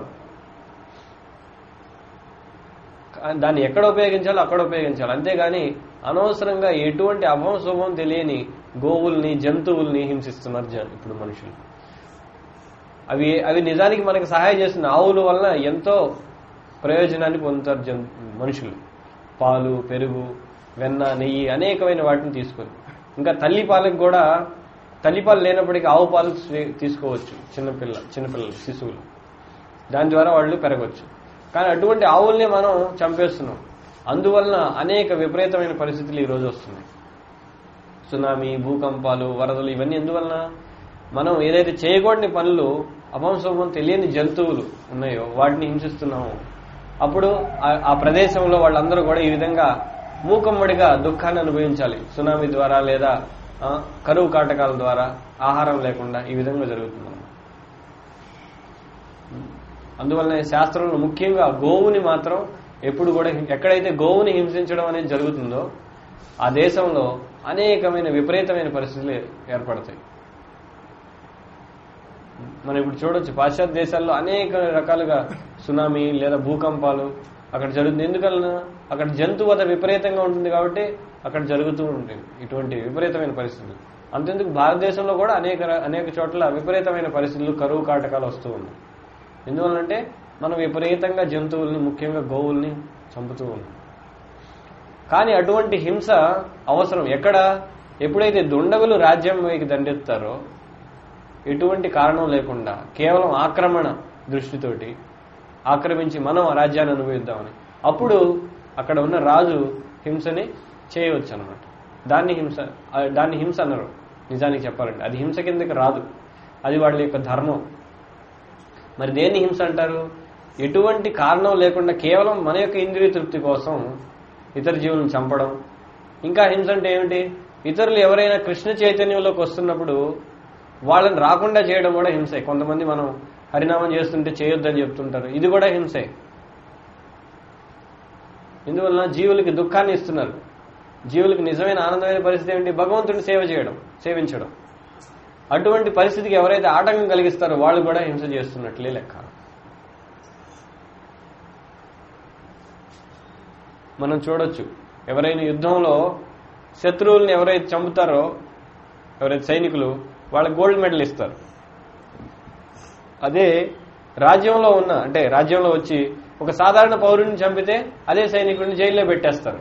దాన్ని ఎక్కడ ఉపయోగించాలో అక్కడ ఉపయోగించాలి. అంతేగాని అనవసరంగా ఎటువంటి అభం శుభం తెలియని గోవుల్ని, జంతువుల్ని హింసిస్తున్నారు ఇప్పుడు మనుషులు. అవి అవి నిజానికి మనకు సహాయం చేస్తున్న ఆవుల వల్ల ఎంతో ప్రయోజనాన్ని పొందుతారు జన్ మనుషులు. పాలు, పెరుగు, వెన్న, నెయ్యి అనేకమైన వాటిని తీసుకొని, ఇంకా తల్లి పాలకు కూడా, తల్లిపాలు లేనప్పటికీ ఆవు పాలు తీసుకోవచ్చు చిన్నపిల్ల చిన్నపిల్లలు శిశువులు. దాని ద్వారా వాళ్ళు పెరగవచ్చు. కానీ అటువంటి ఆవుల్ని మనం చంపేస్తున్నాం. అందువలన అనేక విపరీతమైన పరిస్థితులు ఈ రోజు వస్తున్నాయి. సునామీ, భూకంపాలు, వరదలు, ఇవన్నీ ఎందువలన? మనం ఏదైతే చేయకూడని పనులు, అపంశుభం తెలియని జంతువులు ఉన్నాయో వాటిని హింసిస్తున్నాము. అప్పుడు ఆ ప్రదేశంలో వాళ్ళందరూ కూడా ఈ విధంగా మూకమ్మడిగా దుఃఖాన్ని అనుభవించాలి. సునామీ ద్వారా లేదా కరువు కాటకాల ద్వారా, ఆహారం లేకుండా ఈ విధంగా జరుగుతుంది. అందువల్లనే శాస్త్రంలో ముఖ్యంగా గోవుని మాత్రం ఎప్పుడు కూడా, ఎక్కడైతే గోవుని హింసించడం అనేది జరుగుతుందో ఆ దేశంలో అనేకమైన విపరీతమైన పరిస్థితులు ఏర్పడతాయి. మనం ఇప్పుడు చూడొచ్చు పాశ్చాత్య దేశాల్లో అనేక రకాలుగా సునామీ లేదా భూకంపాలు అక్కడ జరుగుతుంది. ఎందుకన్నా అక్కడ జంతువధ విపరీతంగా ఉంటుంది కాబట్టి అక్కడ జరుగుతూ ఉంటుంది ఇటువంటి విపరీతమైన పరిస్థితులు. అంతెందుకు భారతదేశంలో కూడా అనేక అనేక చోట్ల విపరీతమైన పరిస్థితులు, కరువు కాటకాలు వస్తూ ఉన్నాయి. ఎందువల్లంటే మనం విపరీతంగా జంతువుల్ని, ముఖ్యంగా గోవుల్ని చంపుతూ ఉన్నాం. కానీ అటువంటి హింస అవసరం ఎక్కడ? ఎప్పుడైతే దుండగులు రాజ్యం వైపు దండెత్తారో, ఎటువంటి కారణం లేకుండా కేవలం ఆక్రమణ దృష్టితోటి ఆక్రమించి మనం ఆ రాజ్యాన్ని అనుభవిద్దామని, అప్పుడు అక్కడ ఉన్న రాజు హింసని చేయవచ్చు అన్నమాట. దాన్ని హింస దాన్ని హింస అన్నారు. నిజానికి చెప్పాలంటే అది హింస కిందకి రాదు, అది వాళ్ళ యొక్క ధర్మం. మరి దేన్ని హింస అంటారు? ఎటువంటి కారణం లేకుండా కేవలం మన యొక్క ఇంద్రియ తృప్తి కోసం ఇతర జీవులను చంపడం. ఇంకా హింస అంటే ఏమిటి? ఇతరులు ఎవరైనా కృష్ణ చైతన్యంలోకి వస్తున్నప్పుడు వాళ్ళని రాకుండా చేయడం కూడా హింసే. కొంతమంది మనం హరినామం చేస్తుంటే చేయొద్దని చెప్తుంటారు, ఇది కూడా హింసే. ఇందువలన జీవులకి దుఃఖాన్ని ఇస్తున్నారు. జీవులకి నిజమైన ఆనందమైన పరిస్థితి ఏంటి? భగవంతుడిని సేవ చేయడం, సేవించడం. అటువంటి పరిస్థితికి ఎవరైతే ఆటంకం కలిగిస్తారో వాళ్ళు కూడా హింస చేస్తున్నట్లే లెక్క. మనం చూడొచ్చు, ఎవరైనా యుద్ధంలో శత్రువుల్ని ఎవరైతే చంపుతారో, ఎవరైతే సైనికులు, వాళ్ళకి గోల్డ్ మెడల్ ఇస్తారు. అదే రాజ్యంలో ఉన్న, అంటే రాజ్యంలో వచ్చి ఒక సాధారణ పౌరుడిని చంపితే అదే సైనికుడిని జైల్లో పెట్టేస్తారు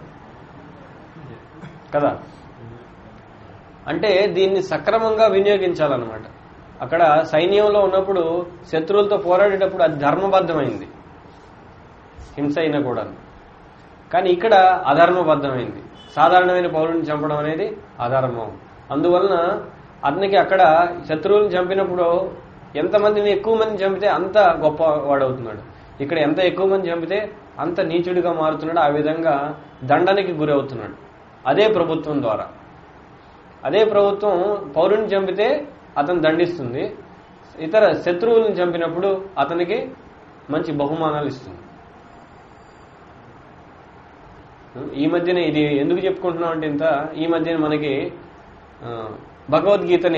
కదా. అంటే దీన్ని సక్రమంగా వినియోగించాలన్నమాట. అక్కడ సైన్యంలో ఉన్నప్పుడు శత్రువులతో పోరాడేటప్పుడు అది ధర్మబద్ధమైంది హింస అయినా కూడా. కానీ ఇక్కడ అధర్మబద్ధమైంది. సాధారణమైన పౌరుడిని చంపడం అనేది అధర్మం. అందువలన అతనికి అక్కడ శత్రువులను చంపినప్పుడు ఎంతమందిని ఎక్కువ మందిని చంపితే అంత గొప్ప వాడవుతున్నాడు. ఇక్కడ ఎంత ఎక్కువ మంది చంపితే అంత నీచుడిగా మారుతున్నాడు. ఆ విధంగా దండనకి గురి అవుతున్నాడు. అదే ప్రభుత్వం ద్వారా. అదే ప్రభుత్వం పౌరుని చంపితే అతను దండిస్తుంది, ఇతర శత్రువులను చంపినప్పుడు అతనికి మంచి బహుమానాలు ఇస్తుంది. ఈ మధ్యన ఇది ఎందుకు చెప్పుకుంటున్నాం అంటే ఇంత ఈ మధ్యన మనకి భగవద్గీతని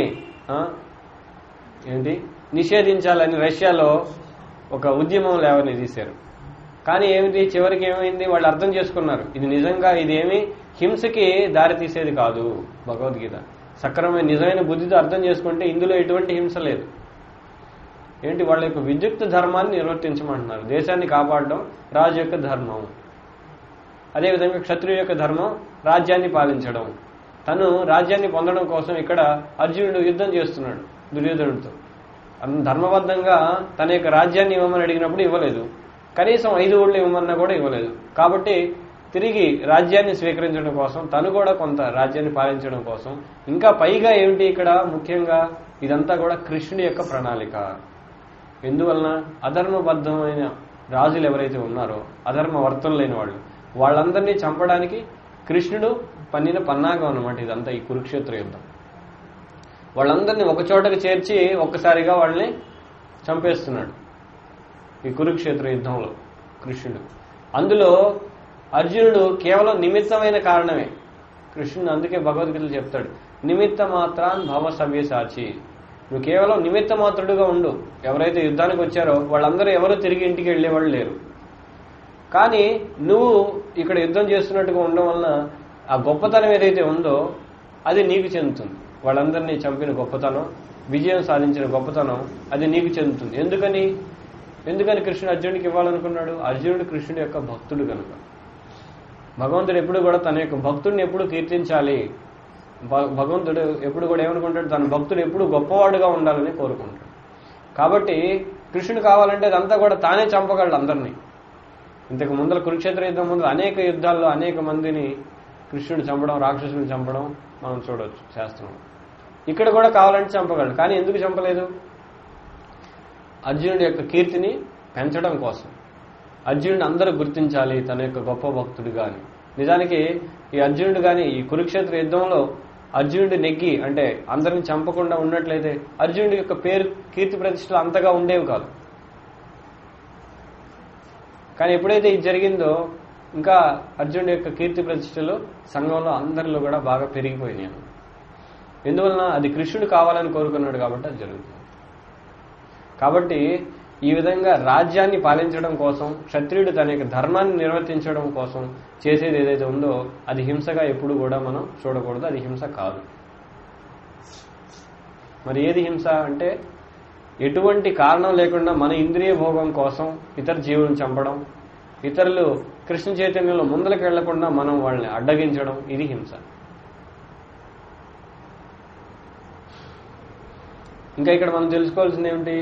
ఏంటి నిషేధించాలని రష్యాలో ఒక ఉద్యమం లేవని తీశారు. కానీ ఏమిటి చివరికి ఏమైంది, వాళ్ళు అర్థం చేసుకున్నారు ఇది నిజంగా ఇదేమి హింసకి దారి తీసేది కాదు. భగవద్గీత సక్రమైన నిజమైన బుద్ధితో అర్థం చేసుకుంటే ఇందులో ఎటువంటి హింస లేదు. ఏంటి వాళ్ళ యొక్క విద్యుక్త ధర్మాన్ని నిర్వర్తించమంటున్నారు. దేశాన్ని కాపాడడం రాజు యొక్క ధర్మం. అదేవిధంగా క్షత్రియ యొక్క ధర్మం రాజ్యాన్ని పాలించడం. తను రాజ్యాన్ని పొందడం కోసం ఇక్కడ అర్జునుడు యుద్ధం చేస్తున్నాడు దుర్యోధనుడితో. ధర్మబద్ధంగా తన యొక్క రాజ్యాన్ని ఇవ్వమని అడిగినప్పుడు ఇవ్వలేదు, కనీసం ఐదు ఊళ్ళు ఇవ్వమన్నా కూడా ఇవ్వలేదు. కాబట్టి తిరిగి రాజ్యాన్ని స్వీకరించడం కోసం, తను కూడా కొంత రాజ్యాన్ని పాలించడం కోసం, ఇంకా పైగా ఏమిటి ఇక్కడ ముఖ్యంగా ఇదంతా కూడా కృష్ణుడి యొక్క ప్రణాళిక. ఎందువలన అధర్మబద్ధమైన రాజులు ఎవరైతే ఉన్నారో, అధర్మ వర్తనలైన వాళ్ళు, వాళ్ళందరినీ చంపడానికి కృష్ణుడు పన్నిన పన్నాగం అన్నమాట ఇదంతా. ఈ కురుక్షేత్ర యుద్ధం వాళ్ళందరినీ ఒక చోటకి చేర్చి ఒక్కసారిగా వాళ్ళని చంపేస్తున్నాడు ఈ కురుక్షేత్ర యుద్ధంలో కృష్ణుడు. అందులో అర్జునుడు కేవలం నిమిత్తమైన కారణమే. కృష్ణుడు అందుకే భగవద్గీతలు చెప్తాడు, నిమిత్త మాత్రాన్ భవ సవ్యసాచి. నువ్వు కేవలం నిమిత్త మాత్రుడుగా ఉండు. ఎవరైతే యుద్ధానికి వచ్చారో వాళ్ళందరూ ఎవరో తిరిగి ఇంటికి వెళ్లేవాళ్ళు లేరు. కానీ నువ్వు ఇక్కడ యుద్ధం చేస్తున్నట్టుగా ఉండడం వలన ఆ గొప్పతనం ఏదైతే ఉందో అది నీకు చెందుతుంది. వాళ్ళందరినీ చంపిన గొప్పతనం, విజయం సాధించిన గొప్పతనం అది నీకు చెందుతుంది. ఎందుకని ఎందుకని కృష్ణుడు అర్జునుడికి ఇవ్వాలనుకున్నాడు? అర్జునుడు కృష్ణుడి యొక్క భక్తుడు కనుక. భగవంతుడు ఎప్పుడు కూడా తన యొక్క భక్తుడిని ఎప్పుడు కీర్తించాలి. భగవంతుడు ఎప్పుడు కూడా ఏమనుకుంటాడు, తన భక్తుడు ఎప్పుడు గొప్పవాడుగా ఉండాలని కోరుకుంటాడు. కాబట్టి కృష్ణుడు కావాలంటే అదంతా కూడా తానే చంపగలడు అందరినీ. ఇంతకు ముందర కురుక్షేత్ర యుద్ధం ముందు అనేక యుద్ధాల్లో అనేక మందిని కృష్ణుడు చంపడం, రాక్షసుని చంపడం మనం చూడవచ్చు శాస్త్రంలో. ఇక్కడ కూడా కావాలంటే చంపగలడు. కానీ ఎందుకు చంపలేదు? అర్జునుడి యొక్క కీర్తిని పెంచడం కోసం. అర్జునుడిని అందరూ గుర్తించాలి తన యొక్క గొప్ప భక్తుడిగా అని. నిజానికి ఈ అర్జునుడు కానీ ఈ కురుక్షేత్ర యుద్ధంలో అర్జునుడి నెగ్గి అంటే అందరిని చంపకుండా ఉన్నట్లయితే అర్జునుడి యొక్క పేరు కీర్తి ప్రతిష్టలు అంతగా ఉండేవి కాదు. కానీ ఎప్పుడైతే ఇది జరిగిందో ఇంకా అర్జునుడి యొక్క కీర్తి ప్రతిష్టలు సంఘంలో అందరిలో కూడా బాగా పెరిగిపోయినాయి. ఎందువలన అది కృష్ణుడు కావాలని కోరుకున్నాడు కాబట్టి అది జరుగుతుంది. కాబట్టి ఈ విధంగా రాజ్యాన్ని పాలించడం కోసం, క్షత్రియుడు తన యొక్క ధర్మాన్ని నిర్వర్తించడం కోసం చేసేది ఏదైతే ఉందో అది హింసగా ఎప్పుడు కూడా మనం చూడకూడదు. అది హింస కాదు. మరి ఏది హింస అంటే ఎటువంటి కారణం లేకుండా మన ఇంద్రియ భోగం కోసం ఇతర జీవులను చంపడం, ఇతరులు కృష్ణ చైతన్యంలో ముందలకు వెళ్లకుండా మనం వాళ్ళని అడ్డగించడం, ఇది హింస. ఇంకా ఇక్కడ మనం తెలుసుకోవాల్సింది ఏమిటి,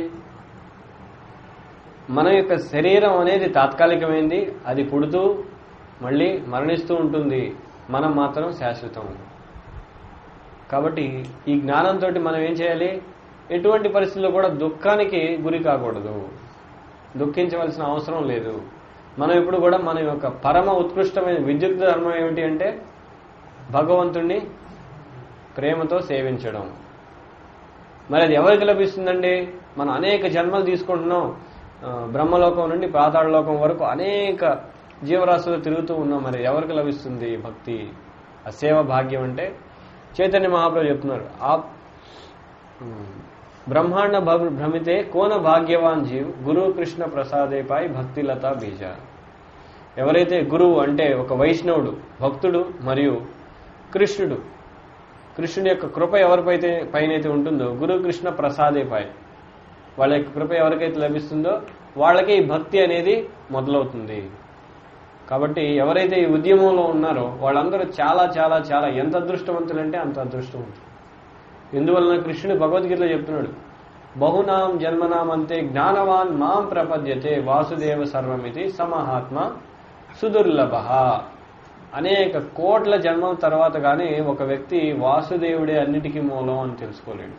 మన యొక్క శరీరం అనేది తాత్కాలికమైంది. అది పుడుతూ మళ్ళీ మరణిస్తూ ఉంటుంది. మనం మాత్రం శాశ్వతం. కాబట్టి ఈ జ్ఞానంతో మనం ఏం చేయాలి, ఎటువంటి పరిస్థితుల్లో కూడా దుఃఖానికి గురి కాకూడదు, దుఃఖించవలసిన అవసరం లేదు. మనం ఇప్పుడు కూడా మన యొక్క పరమ ఉత్కృష్టమైన విద్యుత్ ధర్మం ఏమిటి అంటే భగవంతుణ్ణి ప్రేమతో సేవించడం. మరి అది ఎవరికి లభిస్తుందండి? మనం అనేక జన్మలు తీసుకుంటున్నాం, బ్రహ్మలోకం నుండి పాతాళలోకం వరకు అనేక జీవరాశులు తిరుగుతూ ఉన్నాం. మరి ఎవరికి లభిస్తుంది భక్తి, ఆ సేవ భాగ్యం అంటే? చైతన్య మహాప్రభు చెప్తున్నారు, ఆ బ్రహ్మాండ భ్రమితే కోన భాగ్యవాన్ జీవ్ గురు కృష్ణ ప్రసాదేపాయి భక్తిలతా బీజ. ఎవరైతే గురువు అంటే ఒక వైష్ణవుడు, భక్తుడు మరియు కృష్ణుడు, కృష్ణుడి యొక్క కృప ఎవరిపైతే పైనైతే ఉంటుందో గురు కృష్ణ ప్రసాదేపాయి, వాళ్ళ యొక్క కృప ఎవరికైతే లభిస్తుందో వాళ్ళకే ఈ భక్తి అనేది మొదలవుతుంది. కాబట్టి ఎవరైతే ఈ ఉద్యమంలో ఉన్నారో వాళ్ళందరూ చాలా చాలా చాలా ఎంత అదృష్టవంతులంటే అంత అదృష్టవంతులు. ఎందువలన కృష్ణుడు భగవద్గీతలో చెప్తున్నాడు, బహునాం జన్మనాం అంతే జ్ఞానవాన్ మాం ప్రపద్యతే వాసుదేవ సర్వమితి సమహాత్మ సుదుర్లభ. అనేక కోట్ల జన్మల తర్వాత కానీ ఒక వ్యక్తి వాసుదేవుడే అన్నిటికీ మూలం అని తెలుసుకోలేడు.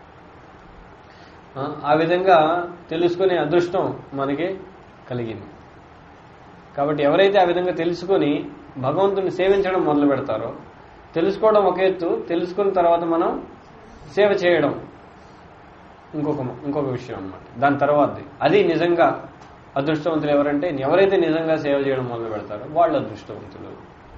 ఆ విధంగా తెలుసుకునే అదృష్టం మనకి కలిగింది. కాబట్టి ఎవరైతే ఆ విధంగా తెలుసుకొని భగవంతుని సేవించడం మొదలు పెడతారో, తెలుసుకోవడం ఒక ఎత్తు, తెలుసుకున్న తర్వాత మనం సేవ చేయడం ఇంకొక ఇంకొక విషయం అన్నమాట. దాని తర్వాతది అది నిజంగా అదృష్టవంతులు ఎవరంటే, ఎవరైతే నిజంగా సేవ చేయడం మొదలు పెడతారో వాళ్ళు అదృష్టవంతులు.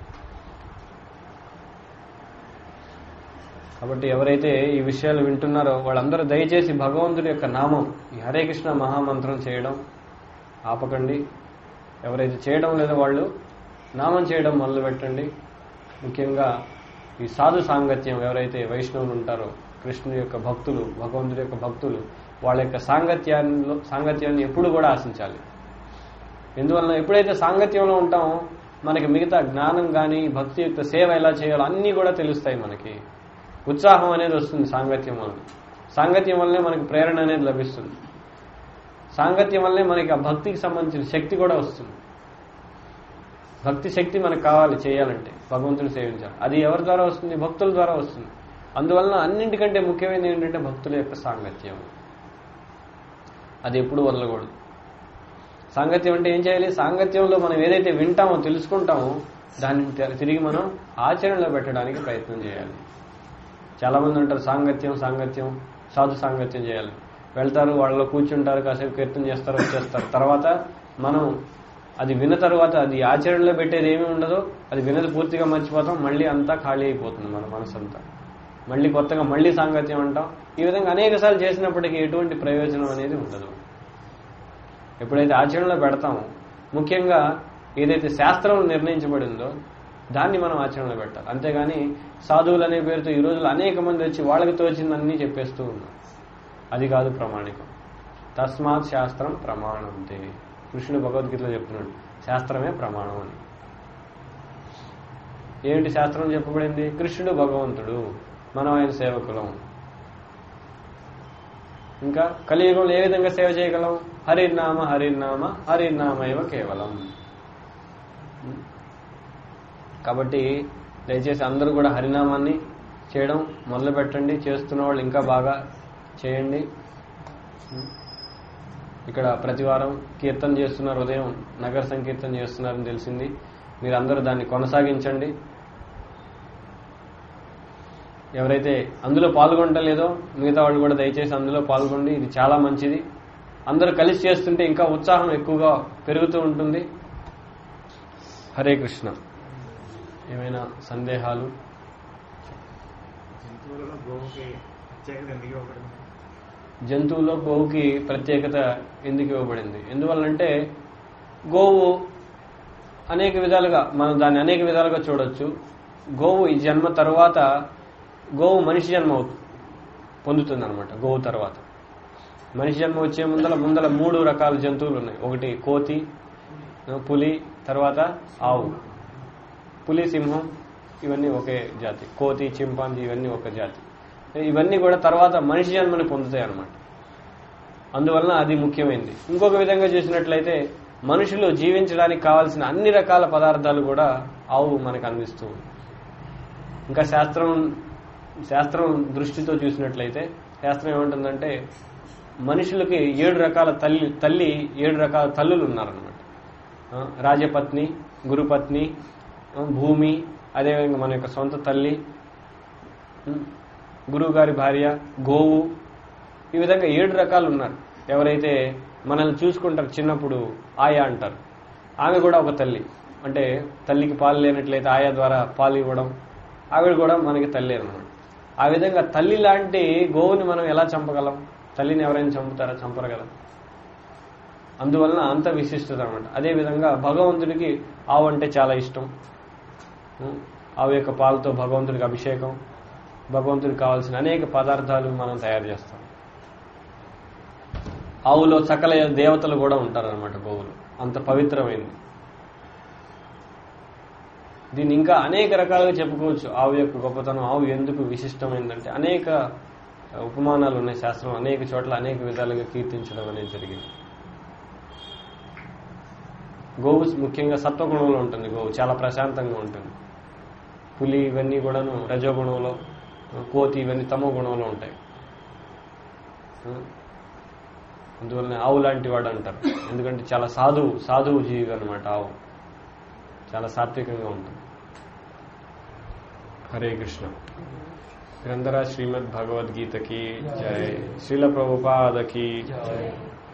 కాబట్టి ఎవరైతే ఈ విషయాలు వింటున్నారో వాళ్ళందరూ దయచేసి భగవంతుడి యొక్క నామం, ఈ హరే కృష్ణ మహామంత్రం చేయడం ఆపకండి. ఎవరైతే చేయడం లేదో వాళ్ళు నామం చేయడం మొదలు పెట్టండి. ముఖ్యంగా ఈ సాధు సాంగత్యం, ఎవరైతే వైష్ణవులు ఉంటారో, కృష్ణుడి యొక్క భక్తులు, భగవంతుడి యొక్క భక్తులు, వాళ్ళ యొక్క సాంగత్యాన్ని సాంగత్యాన్ని ఎప్పుడు కూడా ఆశించాలి. ఎందువలన ఎప్పుడైతే సాంగత్యంలో ఉంటామో మనకి మిగతా జ్ఞానం కానీ, భక్తి యొక్క సేవ ఎలా చేయాలో అన్నీ కూడా తెలుస్తాయి. మనకి ఉత్సాహం అనేది వస్తుంది సాంగత్యం వల్ల. సాంగత్యం వల్లనే మనకి ప్రేరణ అనేది లభిస్తుంది. సాంగత్యం వల్లనే మనకి ఆ భక్తికి సంబంధించిన శక్తి కూడా వస్తుంది. భక్తి శక్తి మనకు కావాలి చేయాలంటే, భగవంతుని సేవించాలి. అది ఎవరి ద్వారా వస్తుంది? భక్తుల ద్వారా వస్తుంది. అందువలన అన్నింటికంటే ముఖ్యమైనది ఏంటంటే భక్తుల యొక్క సాంగత్యం. అది ఎప్పుడు వదలకూడదు. సాంగత్యం అంటే ఏం చేయాలి? సాంగత్యంలో మనం ఏదైతే వింటామో, తెలుసుకుంటామో దాన్ని తిరిగి మనం ఆచరణలో పెట్టడానికి ప్రయత్నం చేయాలి. చాలా మంది ఉంటారు సాంగత్యం సాంగత్యం సాధు సాంగత్యం చేయాలి. వెళ్తారు, వాళ్ళలో కూర్చుంటారు, కాసేపు కీర్తన చేస్తారు, వచ్చేస్తారు. తర్వాత మనం అది విన్న తర్వాత అది ఆచరణలో పెట్టేది ఏమీ ఉండదో, అది వినది పూర్తిగా మర్చిపోతాం. మళ్ళీ అంతా ఖాళీ అయిపోతుంది మన మనసు అంతా. మళ్ళీ కొత్తగా మళ్ళీ సాంగత్యం అంటాం. ఈ విధంగా అనేక సార్లు చేసినప్పటికీ ఎటువంటి ప్రయోజనం అనేది ఉండదు. ఎప్పుడైతే ఆచరణలో పెడతామో, ముఖ్యంగా ఏదైతే శాస్త్రం నిర్ణయించబడిందో దాన్ని మనం ఆచరణలో పెట్టాలి. అంతేగాని సాధువులు అనే పేరుతో ఈ రోజుల్లో అనేక మంది వచ్చి వాళ్ళకి తోచిందన్నీ చెప్పేస్తూ ఉన్నారు. అది కాదు ప్రమాణికం. తస్మాత్ శాస్త్రం ప్రమాణంతే. కృష్ణుడు భగవద్గీతలో చెప్తున్నాడు, శాస్త్రమే ప్రమాణం అని. ఏమిటి శాస్త్రం చెప్పబడింది? కృష్ణుడు భగవంతుడు, మనం ఆయన సేవకులం. ఇంకా కలియుగంలో ఏ విధంగా సేవ చేయగలం? హరినామ హరినామ హరినామైవ కేవలం. కాబట్టి దయచేసి అందరూ కూడా హరినామాన్ని చేయడం మొదలు పెట్టండి. చేస్తున్న వాళ్ళు ఇంకా బాగా చేయండి. ఇక్కడ ప్రతివారం కీర్తన చేస్తున్నారు, ఉదయం నగర సంకీర్తన చేస్తున్నారని తెలిసింది. మీరందరూ దాన్ని కొనసాగించండి. ఎవరైతే అందులో పాల్గొనలేదో మిగతా వాళ్ళు కూడా దయచేసి అందులో పాల్గొండి. ఇది చాలా మంచిది. అందరూ కలిసి చేస్తుంటే ఇంకా ఉత్సాహం ఎక్కువగా పెరుగుతూ ఉంటుంది. హరే కృష్ణ. ఏమైనా సందేహాలు? జంతువులో గోవుకి ప్రత్యేకత ఎందుకు ఇవ్వబడింది? ఎందువల్లంటే గోవు అనేక విధాలుగా మనం దాన్ని అనేక విధాలుగా చూడొచ్చు. గోవు ఈ జన్మ తర్వాత గోవు మనిషి జన్మ పొందుతుంది అనమాట. గోవు తర్వాత మనిషి జన్మ వచ్చే ముందల ముందల మూడు రకాల జంతువులు ఉన్నాయి. ఒకటి కోతి, పులి, తర్వాత ఆవు. పులి, సింహం ఇవన్నీ ఒకే జాతి. కోతి, చింపాంజీ ఇవన్నీ ఒక జాతి. ఇవన్నీ కూడా తర్వాత మనిషి జన్మని పొందుతాయి అన్నమాట. అందువలన అది ముఖ్యమైనది. ఇంకొక విధంగా చూసినట్లయితే మనుషులు జీవించడానికి కావాల్సిన అన్ని రకాల పదార్థాలు కూడా ఆవు మనకు అందిస్తూ ఉంది. ఇంకా శాస్త్రం శాస్త్రం దృష్టితో చూసినట్లయితే శాస్త్రం ఏమంటుందంటే మనుషులకి ఏడు రకాల తల్లి తల్లి ఏడు రకాల తల్లులు ఉన్నారనమాట. రాజపత్ని, గురుపత్ని, భూమి, అదేవిధంగా మన యొక్క సొంత తల్లి, గురువు గారి భార్య, గోవు, ఈ విధంగా ఏడు రకాలు ఉన్నారు. ఎవరైతే మనల్ని చూసుకుంటారు చిన్నప్పుడు ఆయా అంటారు, ఆమె కూడా ఒక తల్లి. అంటే తల్లికి పాలు లేనట్లయితే ఆయా ద్వారా పాలు ఇవ్వడం, ఆవిడ కూడా మనకి తల్లి అన్నమాట. ఆ విధంగా తల్లి లాంటి గోవుని మనం ఎలా చంపగలం? తల్లిని ఎవరైనా చంపుతారా? చంపరు కదా. అందువలన అంత విశిష్టత అనమాట. అదేవిధంగా భగవంతుడికి ఆవు అంటే చాలా ఇష్టం. ఆవు యొక్క పాలతో భగవంతుడికి అభిషేకం, భగవంతుడికి కావాల్సిన అనేక పదార్థాలు మనం తయారు చేస్తాం. ఆవులో సకల దేవతలు కూడా ఉంటారనమాట. గోవులు అంత పవిత్రమైంది. దీన్ని ఇంకా అనేక రకాలుగా చెప్పుకోవచ్చు. ఆవు యొక్క గొప్పతనం, ఆవు ఎందుకు విశిష్టమైందంటే అనేక ఉపమానాలు ఉన్నాయి. శాస్త్రం అనేక చోట్ల అనేక విధాలుగా కీర్తించడం అనేది జరిగింది. గోవు ముఖ్యంగా సత్వగుణంలో ఉంటుంది. గోవు చాలా ప్రశాంతంగా ఉంటుంది. పులి ఇవన్నీ కూడాను రజోగుణంలో, కోతి ఇవన్నీ తమో గుణంలో ఉంటాయి. అందువల్ల ఆవు లాంటి వాడు అంటారు. ఎందుకంటే చాలా సాధువు సాధువు జీవి అనమాట ఆవు. చాలా సాత్వికంగా ఉంటుంది. హరే కృష్ణ. గ్రంథరాజ్ శ్రీమద్ భగవద్గీతకి జై. శ్రీల ప్రభుపాదకి జై.